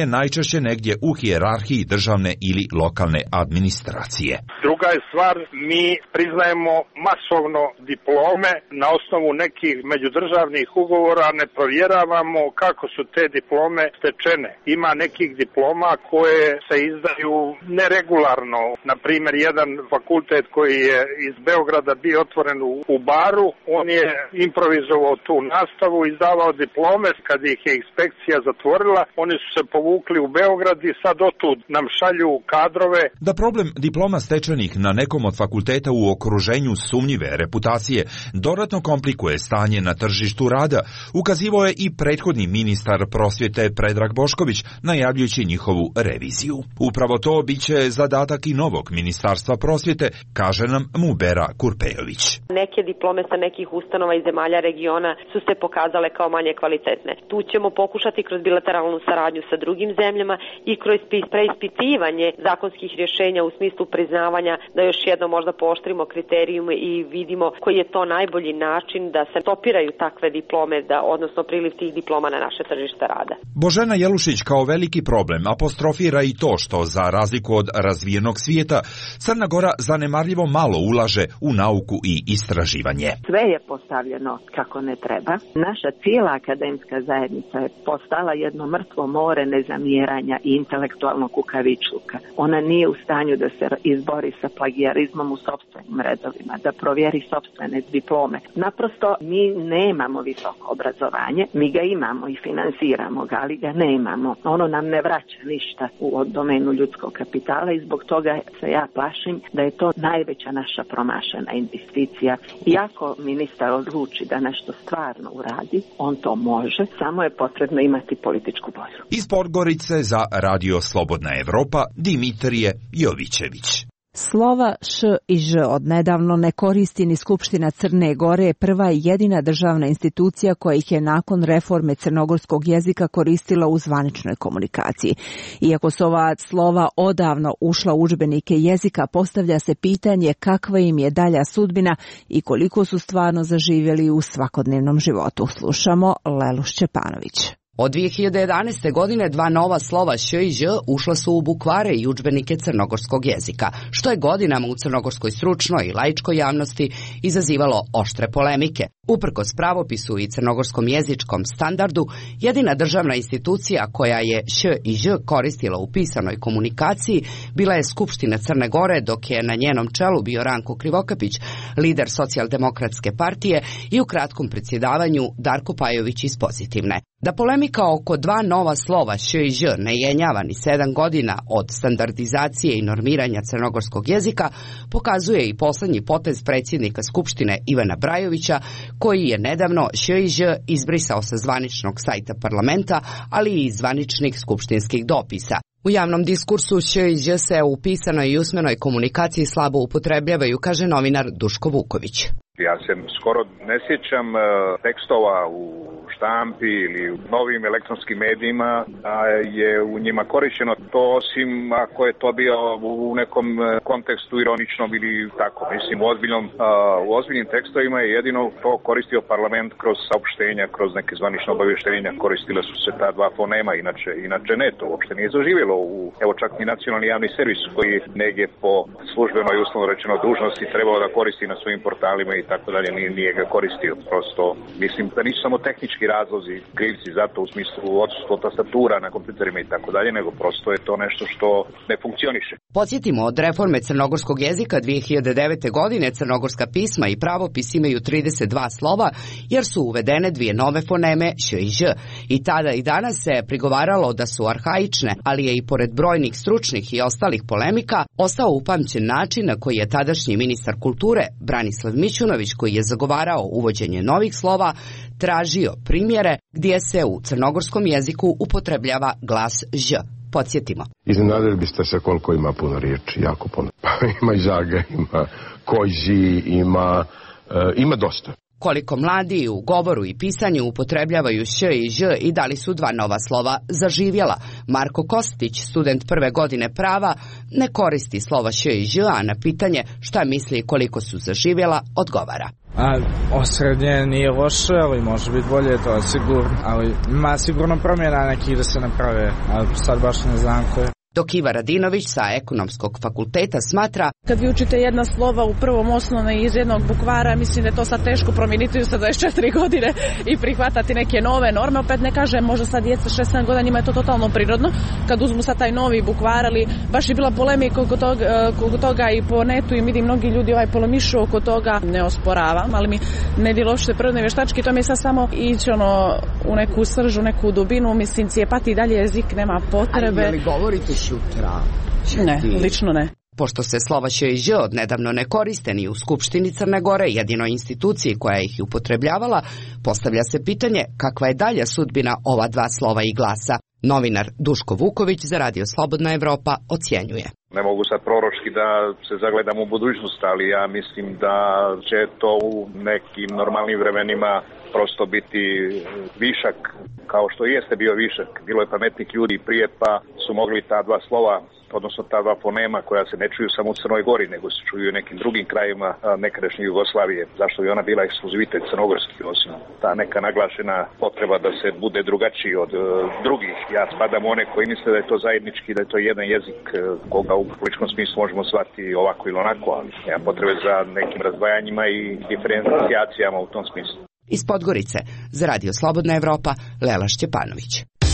je najčešće negdje u hijerarhiji državne ili lokalne administracije. Druga je stvar, mi priznajemo masovno diplome na osnovu nekih međudržavnih ugovora, ne provjeravamo kako su te diplome stečene. Ima nekih diploma koje se izdaju neregularno. Na primjer, jedan fakultet koji je iz Beograda bio otvoren u, u Baru, on je improvizovao tu nastavu, izdavao diplome, kad ih je inspekcija zatvorila, oni su se povukli u Beograd i sad otud nam šalju kadrove. Da problem diploma stečenih na nekom od fakulteta u okruženju sumnjive reputacije dodatno komplikuje stanje na tržištu rada, ukazivao je i prethodni ministar prosvjete Predrag Bošković, najavljujući njihovu reviziju. Upravo to biće zadatak i novog ministarstva prosvjete, kaže nam Mubera Kurpejović. Neke diplome sa nekih ustanova iz zemalja regiona su se pokazale kao manje kvalitetne. Tu ćemo pokušati kroz bilateralnu saradnju sa drugim zemljama i kroz preispitivanje zakonskih rješenja u smislu priznavanja da još jednom možda pooštrimo kriterijume i vidimo koji je to najbolji način da se stopiraju takve diplome, da, odnosno priliv tih diploma na naše tržište rada. Božena Jelušić kao veliki problem apostrofira i to što, za razliku od razvijenog svijeta, Crna Gora zanemarljivo malo ulaže u nauku i istraživanje. Sve je postavljeno kako ne treba. Naša cijela akademska zajednica je postala jedno mrtvo more nezamjeranja i intelektualnog kukavičluka. Ona nije u stanju da se izbori sa plagijarizmom u sopstvenim redovima, da provjeri sopstvene diplome. Naprosto mi nemamo visoko obrazovanje, mi ga imamo i finansiramo ga, ali ga nemamo. Ono nam ne vraća ništa u domenu ljudskog kapitala i zbog toga se ja plašim da je to najveća naša promašena investicija. Iako ministar odluči da nešto stvarno uradi, on to može, samo je potrebno imati političku volju. Iz Podgorice za Radio Slobodna Evropa, Dimitrije Jovićević. Slova Š i Ž odnedavno ne koristi ni Skupština Crne Gore, prva i jedina državna institucija koja ih je nakon reforme crnogorskog jezika koristila u zvaničnoj komunikaciji. Iako su ova slova odavno ušla u udžbenike jezika, postavlja se pitanje kakva im je dalja sudbina i koliko su stvarno zaživjeli u svakodnevnom životu. Slušamo Lelu Šćepanović. Od dvije hiljade jedanaeste. godine dva nova slova Š i Ž ušla su u bukvare i udžbenike crnogorskog jezika, što je godinama u crnogorskoj stručnoj i laičkoj javnosti izazivalo oštre polemike. Uprkos pravopisu i crnogorskom jezičkom standardu, jedina državna institucija koja je Š i Ž koristila u pisanoj komunikaciji bila je Skupština Crne Gore, dok je na njenom čelu bio Ranko Krivokapić, lider Socijaldemokratske partije, i u kratkom predsjedavanju Darko Pajović iz Pozitivne. Da polemika oko dva nova slova Š i Ž ne jenjava ni sedam godina od standardizacije i normiranja crnogorskog jezika, pokazuje i poslednji potez predsjednika Skupštine Ivana Brajovića, koji je nedavno Š i Ž izbrisao sa zvaničnog sajta parlamenta, ali i iz zvaničnih skupštinskih dopisa. U javnom diskursu Š i Ž se u pisanoj i usmenoj komunikaciji slabo upotrebljavaju, kaže novinar Duško Vuković. Ja se skoro ne sjećam tekstova u štampi ili u novim elektronskim medijima da je u njima korišteno to, osim ako je to bio u nekom kontekstu ironičnom ili tako. Mislim, u, ozbiljnom, u ozbiljnim tekstovima je jedino to koristio parlament kroz saopštenja, kroz neke zvanične obavještenja, koristila su se ta dva fonema, inače, inače ne, to uopšte nije zaživjelo. U, evo čak i nacionalni javni servis koji negdje po službenoj, uslovno rečeno, dužnosti trebao da koristi na svojim portalima i tako dalje, nije, nije ga koristio. Prosto, mislim da nisu samo tehnički razlozi krivci zato u smislu odsustvo tastatura na kompjuterima i tako dalje, nego prosto je to nešto što ne funkcioniše. Podsjetimo, od reforme crnogorskog jezika dvije hiljade devete. godine crnogorska pisma i pravopis imaju trideset dva slova, jer su uvedene dvije nove foneme Š i Ž. I tada i danas se prigovaralo da su arhaične, ali je i pored brojnih stručnih i ostalih polemika ostao upamćen način na koji je tadašnji ministar kulture Branislav Mićunović, koji je zagovarao uvođenje novih slova, tražio primjere gdje se u crnogorskom jeziku upotrebljava glas Ž. Podsjetimo. Iznenadili biste se koliko ima puno riječi, jako puno. Ima i žage, ima kojži, ima, e, ima dosta. Koliko mladi u govoru i pisanju upotrebljavaju Š i Ž i da li su dva nova slova zaživjela. Marko Kostić, student prve godine prava, ne koristi slova Š i Ž, a na pitanje šta misli koliko su zaživjela, odgovara. A osrednje nije loše, ali može biti bolje, to je sigurno. Ali ima sigurno promjena nekih da se naprave, ali sad baš ne znam koje. Dok Iva Radinović sa Ekonomskog fakulteta smatra: kad vi učite jedna slova u prvom osnovne iz jednog bukvara, mislim da je to sad teško promijeniti sa dvadeset četiri godine i prihvatati neke nove norme. Opet ne kažem, možda sad djeca šesnaest sedam godina, njima je to totalno prirodno kad uzmu sad taj novi bukvar, ali baš je bila polemika oko toga, oko toga i po netu i vidim mnogi ljudi ovaj polemišu oko toga. Ne osporavam, ali mi ne djelo uopšte prirodne vještački, to mi je sad samo ići ono u neku sržu, neku dubinu, mislim cijepati i dalje jezik, nema potrebe. Ali govorite šutra? Ne, lično ne. Pošto se slova Š i Ž odnedavno ne koriste ni u Skupštini Crne Gore, jedinoj instituciji koja ih je upotrebljavala, postavlja se pitanje kakva je dalja sudbina ova dva slova i glasa. Novinar Duško Vuković za Radio Slobodna Evropa ocjenjuje: ne mogu sad proročki da se zagledam u budućnost, ali ja mislim da će to u nekim normalnim vremenima prosto biti višak, kao što jeste bio višak. Bilo je pametnih ljudi prije, pa su mogli ta dva slova, odnosno ta dva fonema koja se ne čuju samo u Crnoj Gori, nego se čuju u nekim drugim krajima nekadašnje Jugoslavije. Zašto bi ona bila ekskluzivitet crnogorski, osim ta neka naglašena potreba da se bude drugačiji od uh, drugih. Ja spadam u one koji misle da je to zajednički, da je to jedan jezik uh, koga u političkom smislu možemo shvatiti ovako ili onako, ali nema potrebe za nekim razdvajanjima i diferencijacijama u tom smislu. Iz Podgorice za Radio Slobodna Evropa, Lela Šćepanović.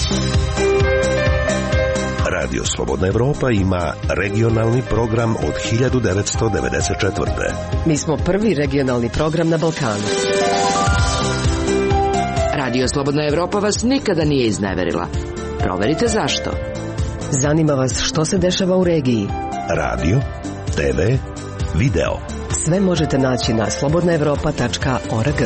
Radio Slobodna Evropa ima regionalni program od hiljadu devetsto devedeset četvrte. Mi smo prvi regionalni program na Balkanu. Radio Slobodna Evropa vas nikada nije izneverila. Proverite zašto. Zanima vas što se dešava u regiji. Radio, te ve, video. Sve možete naći na slobodna evropa tačka org.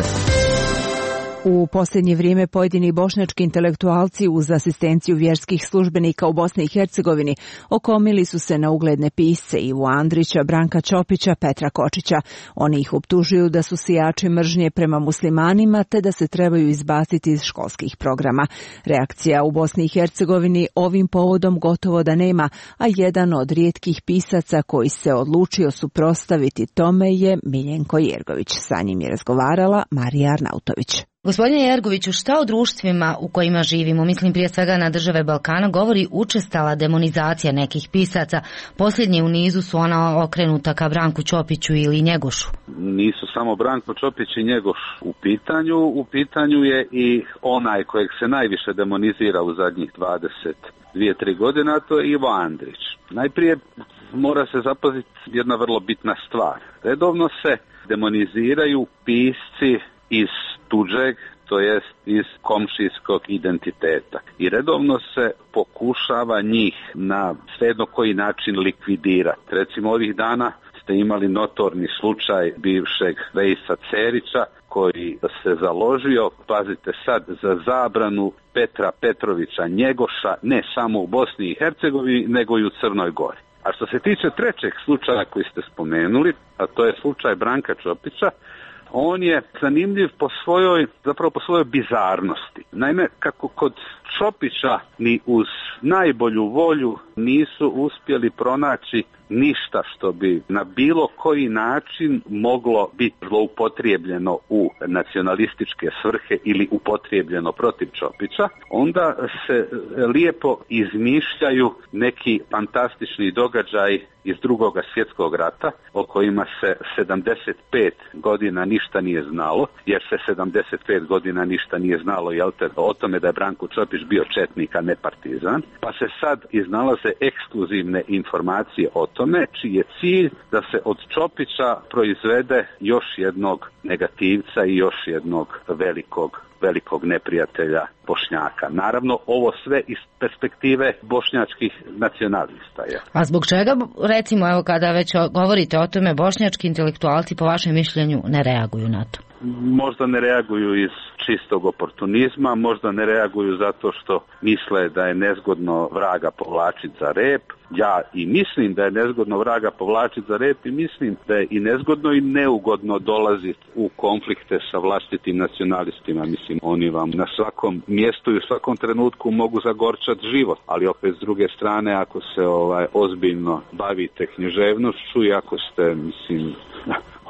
U posljednje vrijeme pojedini bošnjački intelektualci uz asistenciju vjerskih službenika u Bosni i Hercegovini okomili su se na ugledne pisce Ivu Andrića, Branka Ćopića, Petra Kočića. Oni ih optužuju da su sijači mržnje prema muslimanima te da se trebaju izbaciti iz školskih programa. Reakcija u Bosni i Hercegovini ovim povodom gotovo da nema, a jedan od rijetkih pisaca koji se odlučio suprotstaviti tome je Miljenko Jergović. Sa njim je razgovarala Marija Arnautović. Gospodine Jergoviću, šta o društvima u kojima živimo, mislim prije svega na države Balkana, govori učestala demonizacija nekih pisaca? Posljednje u nizu su ona okrenuta ka Branku Ćopiću ili Njegošu. Nisu samo Branko Ćopić i Njegoš u pitanju, u pitanju je i onaj kojeg se najviše demonizira u zadnjih dvadeset dvije tri godina, to je Ivo Andrić. Najprije mora se zapaziti jedna vrlo bitna stvar. Redovno se demoniziraju pisci iz tuđeg, to jest iz komšijskog identiteta. I redovno se pokušava njih na svejedno koji način likvidirati. Recimo ovih dana ste imali notorni slučaj bivšeg Vejsa Cerića koji se založio, pazite sad, za zabranu Petra Petrovića Njegoša ne samo u Bosni i Hercegovini nego i u Crnoj Gori. A što se tiče trećeg slučaja koji ste spomenuli, a to je slučaj Branka Ćopića, on je zanimljiv po svojoj, zapravo po svojoj bizarnosti. Naime, kako kod Ćopića ni uz najbolju volju nisu uspjeli pronaći ništa što bi na bilo koji način moglo biti zloupotrijebljeno u nacionalističke svrhe ili upotrijebljeno protiv Ćopića, onda se lijepo izmišljaju neki fantastični događaj iz Drugog svjetskog rata o kojima se sedamdeset pet godina ništa nije znalo, jer se sedamdeset pet godina ništa nije znalo jel te, o tome da je Branko Ćopić bio četnik, a ne partizan, pa se sad iznalaze ekskluzivne informacije o tome čiji je cilj da se od Ćopića proizvede još jednog negativca i još jednog velikog velikog neprijatelja Bošnjaka. Naravno, ovo sve iz perspektive bošnjačkih nacionalista je. A zbog čega, recimo, evo kada već govorite o tome, bošnjački intelektualci po vašem mišljenju ne reaguju na to? Možda ne reaguju iz čistog oportunizma, možda ne reaguju zato što misle da je nezgodno vraga povlačiti za rep. Ja i mislim da je nezgodno vraga povlačiti za rep i mislim da je i nezgodno i neugodno dolaziti u konflikte sa vlastitim nacionalistima. Mislim, oni vam na svakom mjestu i u svakom trenutku mogu zagorčati život, ali opet s druge strane, ako se ovaj ozbiljno bavite književnošću i ako ste, mislim,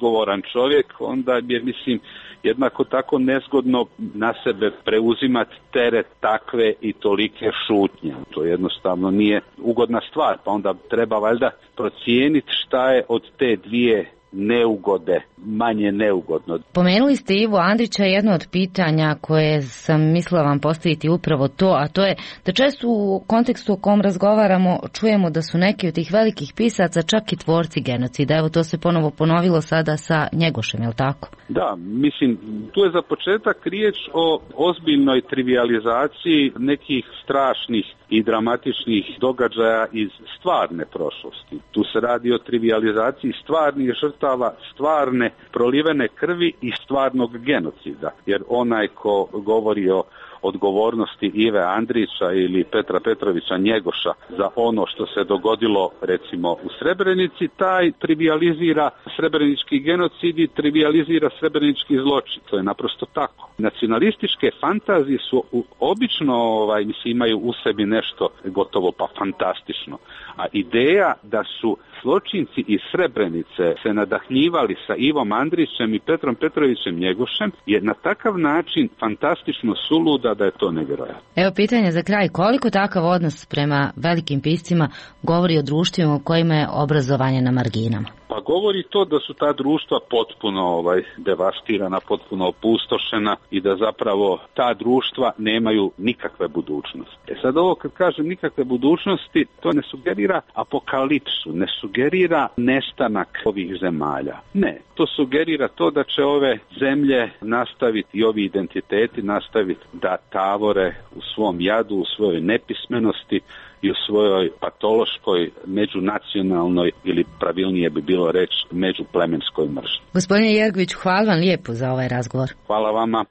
odgovoran čovjek, onda je, mislim, jednako tako nezgodno na sebe preuzimati teret takve i tolike šutnje. To jednostavno nije ugodna stvar, pa onda treba valjda procijeniti šta je od te dvije neugode manje neugodno. Pomenuli ste Ivu Andrića, jedno od pitanja koje sam mislila vam postaviti upravo to, a to je da često u kontekstu o kom razgovaramo čujemo da su neki od tih velikih pisaca čak i tvorci genocida. Evo, to se ponovo ponovilo sada sa Njegošem, je li tako? Da, mislim, tu je za početak riječ o ozbiljnoj trivijalizaciji nekih strašnih i dramatičnih događaja iz stvarne prošlosti. Tu se radi o trivijalizaciji stvarnih žrtava, stvarne prolivene krvi i stvarnog genocida. Jer onaj ko govori o odgovornosti Ive Andrića ili Petra Petrovića Njegoša za ono što se dogodilo recimo u Srebrenici, taj trivijalizira srebrenički genocid i trivijalizira srebrenički zločin. To je naprosto tako. Nacionalističke fantazije su obično, ovaj, mislim, imaju u sebi nešto gotovo pa fantastično. A ideja da su zločinci iz Srebrenice se nadahnjivali sa Ivom Andrićem i Petrom Petrovićem Njegošem je na takav način fantastično suluda da je to nevjerojatno. Evo pitanje za kraj, koliko takav odnos prema velikim piscima govori o društvima u kojima je obrazovanje na marginama? Pa govori to da su ta društva potpuno ovaj, devastirana, potpuno opustošena i da zapravo ta društva nemaju nikakve budućnosti. E sad ovo kad kažem nikakve budućnosti, to ne sugerira apokalipsu, ne sugerira nestanak ovih zemalja. Ne, to sugerira to da će ove zemlje nastaviti i ovi identiteti nastaviti da tavore u svom jadu, u svojoj nepismenosti i u svojoj patološkoj, međunacionalnoj ili pravilnije bi bilo reći međuplemenskoj mržnji. Gospodine Jergoviću, hvala vam lijepo za ovaj razgovor. Hvala vama.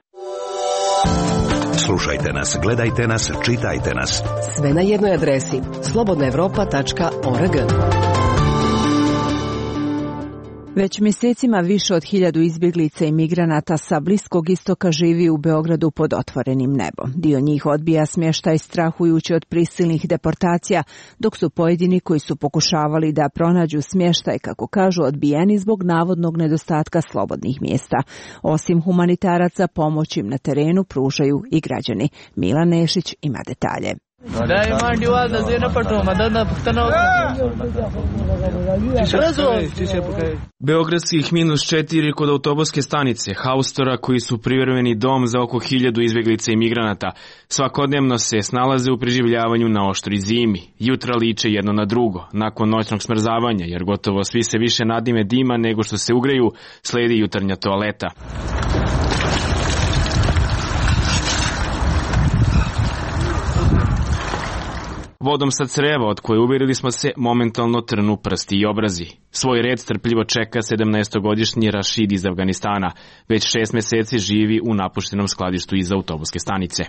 Slušajte nas, gledajte nas, čitajte nas. Sve na jednoj adresi slobodna evropa tačka org. Već mjesecima više od hiljadu izbjeglica i migranata sa Bliskog istoka živi u Beogradu pod otvorenim nebom. Dio njih odbija smještaj strahujući od prisilnih deportacija, dok su pojedini koji su pokušavali da pronađu smještaj, kako kažu, odbijeni zbog navodnog nedostatka slobodnih mjesta. Osim humanitaraca, pomoć im na terenu pružaju i građani. Milan Nešić ima detalje. Beogradskih minus četiri kod autobuske stanice, haustora koji su privremeni dom za oko hiljadu izbjeglica i migranata, svakodnevno se snalaze u preživljavanju na oštri zimi. Jutra liče jedno na drugo, nakon noćnog smrzavanja, jer gotovo svi se više nadime dima nego što se ugreju, sledi jutarnja toaleta. Vodom sa creva, od koje uvjerili smo se, momentalno trnu prsti i obrazi. Svoj red strpljivo čeka sedamnaestogodišnji Rašid iz Afganistana. Već šest mjeseci živi u napuštenom skladištu iza autobuske stanice.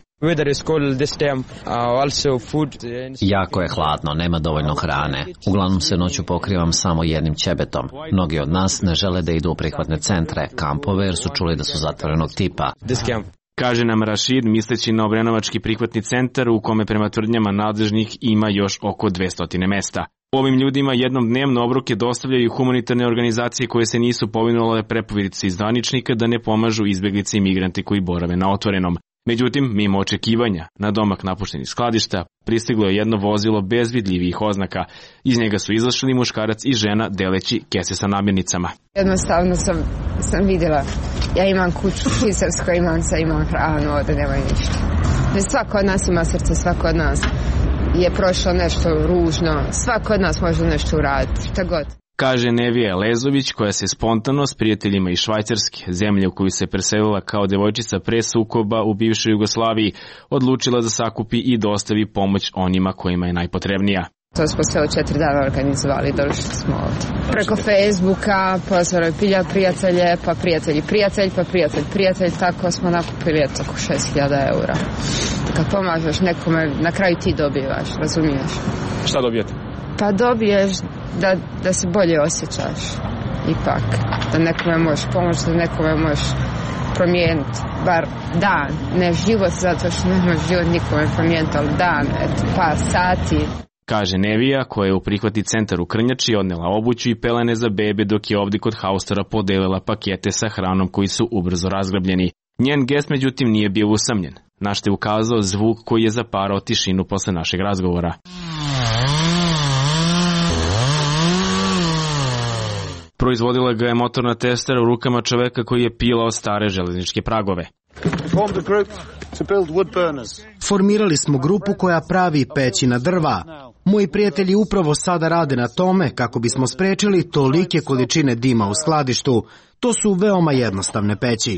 Jako je hladno, nema dovoljno hrane. Uglavnom se noću pokrivam samo jednim ćebetom. Mnogi od nas ne žele da idu u prihvatne centre, kampove, jer su čuli da su zatvorenog tipa. Kaže nam Rašid, misleći na Obrenovački prihvatni centar u kome prema tvrdnjama nadležnih ima još oko dvesta mesta. Ovim ljudima jednom dnevno obroke dostavljaju humanitarne organizacije koje se nisu povinule prepovidice iz zvaničnika da ne pomažu izbjeglice i migranti koji borave na otvorenom. Međutim, mimo očekivanja, na domak napuštenih skladišta pristiglo je jedno vozilo bez vidljivih oznaka. Iz njega su izašli muškarac i žena deleći kese sa namirnicama. Jednostavno sam, sam vidjela, ja imam kuću, švicarsko imam sa, imam hranu, ovdje nema ništa. Svako od nas ima srce, svako od nas je prošlo nešto ružno, svako od nas može nešto uraditi, šta god. Kaže Nevija Lezović, koja se spontano s prijateljima iz Švajcarske, zemlje u koju se preselila kao devojčica pre sukoba u bivšoj Jugoslaviji, odlučila da sakupi i dostavi pomoć onima kojima je najpotrebnija. To smo sve u četiri dana organizovali, došli smo ovdje. Preko Facebooka, pozvali pilja prijatelje, pa prijatelji prijatelj, pa prijatelj prijatelj, tako smo nakupili oko šest hiljada eura. Kad pomažeš nekome, na kraju ti dobivaš, razumiješ? Šta dobijete? Pa dobiješ da, da se bolje osjećaš, ipak, da nekome možeš pomoći, da nekome možeš promijeniti, bar dan, ne život, zato što ne možeš život nikome promijeniti, ali dan, eto, par sati. Kaže Nevija, koja je u prihvatni centar u Krnjači odnela obuću i pelene za bebe, dok je ovdje kod haustora podelila pakete sa hranom koji su ubrzo razgrabljeni. Njen gest međutim nije bio usamljen, na što je ukazao zvuk koji je zaparao tišinu posle našeg razgovora. Proizvodila ga je motorna testera u rukama čoveka koji je pilao stare železničke pragove. Formirali smo grupu koja pravi peći na drva. Moji prijatelji upravo sada rade na tome kako bismo sprečili tolike količine dima u skladištu. To su veoma jednostavne peći.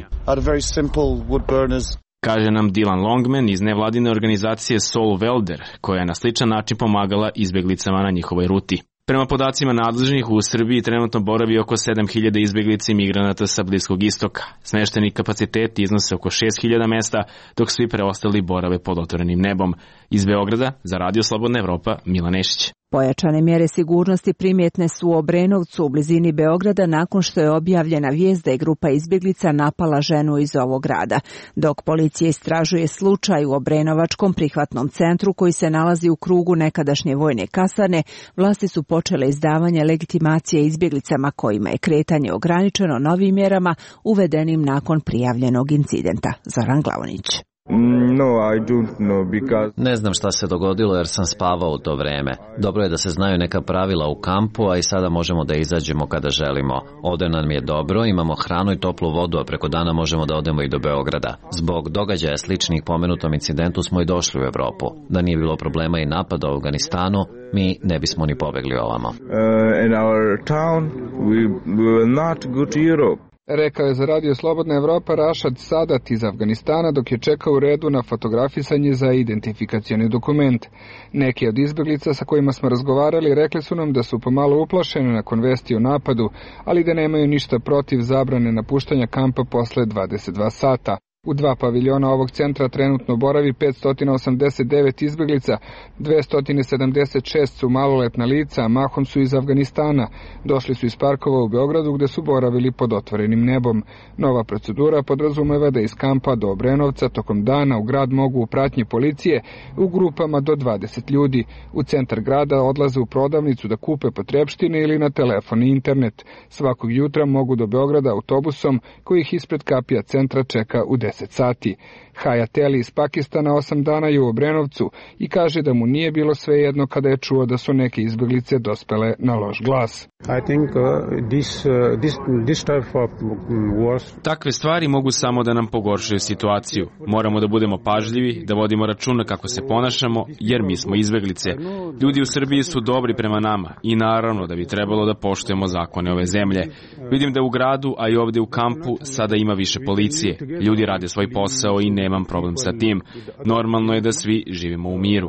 Kaže nam Dylan Longman iz nevladine organizacije Soul Welder, koja je na sličan način pomagala izbjeglicama na njihovoj ruti. Prema podacima nadležnih, u Srbiji trenutno boravi oko sedam hiljada izbjeglica i migranata sa Bliskog istoka. Smešteni kapaciteti iznose oko šest hiljada mesta, dok svi preostali borave pod otvorenim nebom. Iz Beograda, za Radio Slobodna Evropa, Milan Nešić. Pojačane mjere sigurnosti primjetne su u Obrenovcu u blizini Beograda nakon što je objavljena vijest da je grupa izbjeglica napala ženu iz ovog grada. Dok policija istražuje slučaj u Obrenovačkom prihvatnom centru koji se nalazi u krugu nekadašnje vojne kasarne, vlasti su počele izdavanje legitimacije izbjeglicama kojima je kretanje ograničeno novim mjerama uvedenim nakon prijavljenog incidenta. Zoran Glavonić. No, I don't know because... Ne znam šta se dogodilo jer sam spavao u to vreme. Dobro je da se znaju neka pravila u kampu, a i sada možemo da izađemo kada želimo. Ovdje nam je dobro, imamo hranu i toplu vodu, a preko dana možemo da odemo i do Beograda. Zbog događaja sličnih pomenutom incidentu smo i došli u Evropu. Da nije bilo problema i napada u Afganistanu, mi ne bismo ni pobegli ovamo. Uh, in our town, we will not go to Europe. Rekao je za Radio Slobodna Evropa Rašad Sadat iz Afganistana dok je čekao u redu na fotografisanje za identifikacioni dokument. Neki od izbjeglica sa kojima smo razgovarali rekli su nam da su pomalo uplašeni nakon vesti o napadu, ali da nemaju ništa protiv zabrane napuštanja kampa posle dvadeset dva sata. U dva paviljona ovog centra trenutno boravi petsto osamdeset devet izbjeglica, dvesta sedamdeset šest su maloletna lica, a mahom su iz Afganistana. Došli su iz parkova u Beogradu gde su boravili pod otvorenim nebom. Nova procedura podrazumeva da iz kampa do Obrenovca tokom dana u grad mogu u pratnji policije u grupama do dvadeset ljudi. U centar grada odlaze u prodavnicu da kupe potrepštine ili na telefon i internet. Svakog jutra mogu do Beograda autobusom koji ih ispred kapija centra čeka u deset sati. Hayat Ali iz Pakistana osam dana je u Obrenovcu i kaže da mu nije bilo svejedno kada je čuo da su neke izbjeglice dospele na loš glas. I think, uh, this, uh, this, this type of was... Takve stvari mogu samo da nam pogoršaju situaciju. Moramo da budemo pažljivi, da vodimo računa kako se ponašamo, jer mi smo izbjeglice. Ljudi u Srbiji su dobri prema nama i naravno da bi trebalo da poštujemo zakone ove zemlje. Vidim da u gradu, a i ovdje u kampu, sada ima više policije. Ljudi rade svoj posao i nemam problem sa tim. Normalno je da svi živimo u miru.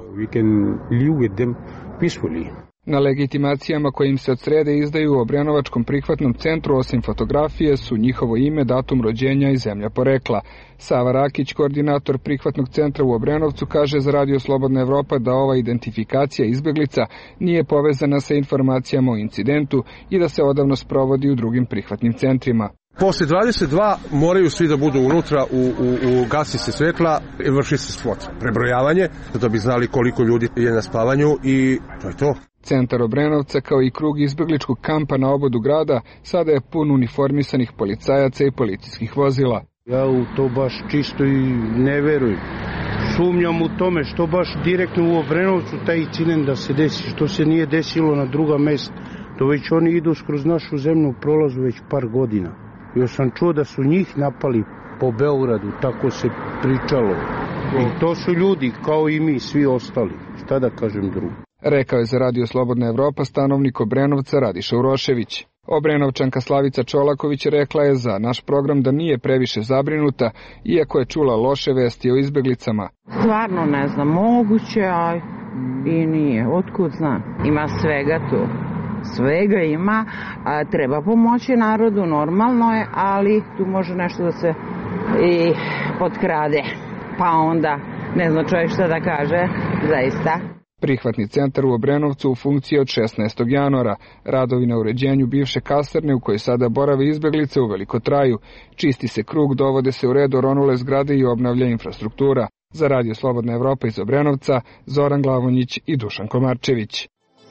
Na legitimacijama koje im se od srede izdaju u Obrenovačkom prihvatnom centru, osim fotografije, su njihovo ime, datum rođenja i zemlja porekla. Sava Rakić, koordinator prihvatnog centra u Obrenovcu, kaže za Radio Slobodna Evropa da ova identifikacija izbjeglica nije povezana sa informacijama o incidentu i da se odavno sprovodi u drugim prihvatnim centrima. Posle dvadeset dva moraju svi da budu unutra, u, u, u gasi se svetla i vrši se spot. Prebrojavanje, da bi znali koliko ljudi je na spavanju i to je to. Centar Obrenovca kao i krug izbjegličkog kampa na obodu grada sada je pun uniformisanih policajaca i policijskih vozila. Ja u to baš čisto i ne verujem. Sumnjam u tome što baš direktno u Obrenovcu taj incident da se desi, što se nije desilo na druga mesta. To već oni idu skroz našu zemlju u prolazu već par godina. Još sam čuo da su njih napali po Beogradu, tako se pričalo. I to su ljudi kao i mi, svi ostali. Šta da kažem drugo? Rekao je za Radio Slobodna Evropa stanovnik Obrenovca Radiša Urošević. Obrenovčanka Slavica Čolaković rekla je za naš program da nije previše zabrinuta, iako je čula loše vesti o izbjeglicama. Stvarno ne znam, moguće, a i nije. Otkud znam? Ima svega tu. Svega ima, a treba pomoći narodu, normalno je, ali tu može nešto da se i potkrade. Pa onda, ne znam čovjek šta da kaže, zaista. Prihvatni centar u Obrenovcu u funkciji od šesnaestog januara. Radovi na uređenju bivše kasarne u kojoj sada borave izbjeglice uveliko traju. Čisti se krug, dovode se u red oronule zgrade i obnavlja infrastruktura. Za Radio Slobodna Evropa iz Obrenovca, Zoran Glavonjić i Dušan Komarčević.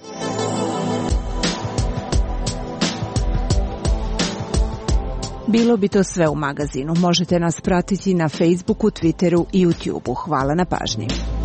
Bilo bi to sve u magazinu. Možete nas pratiti na Facebooku, Twitteru i YouTubeu. Hvala na pažnji.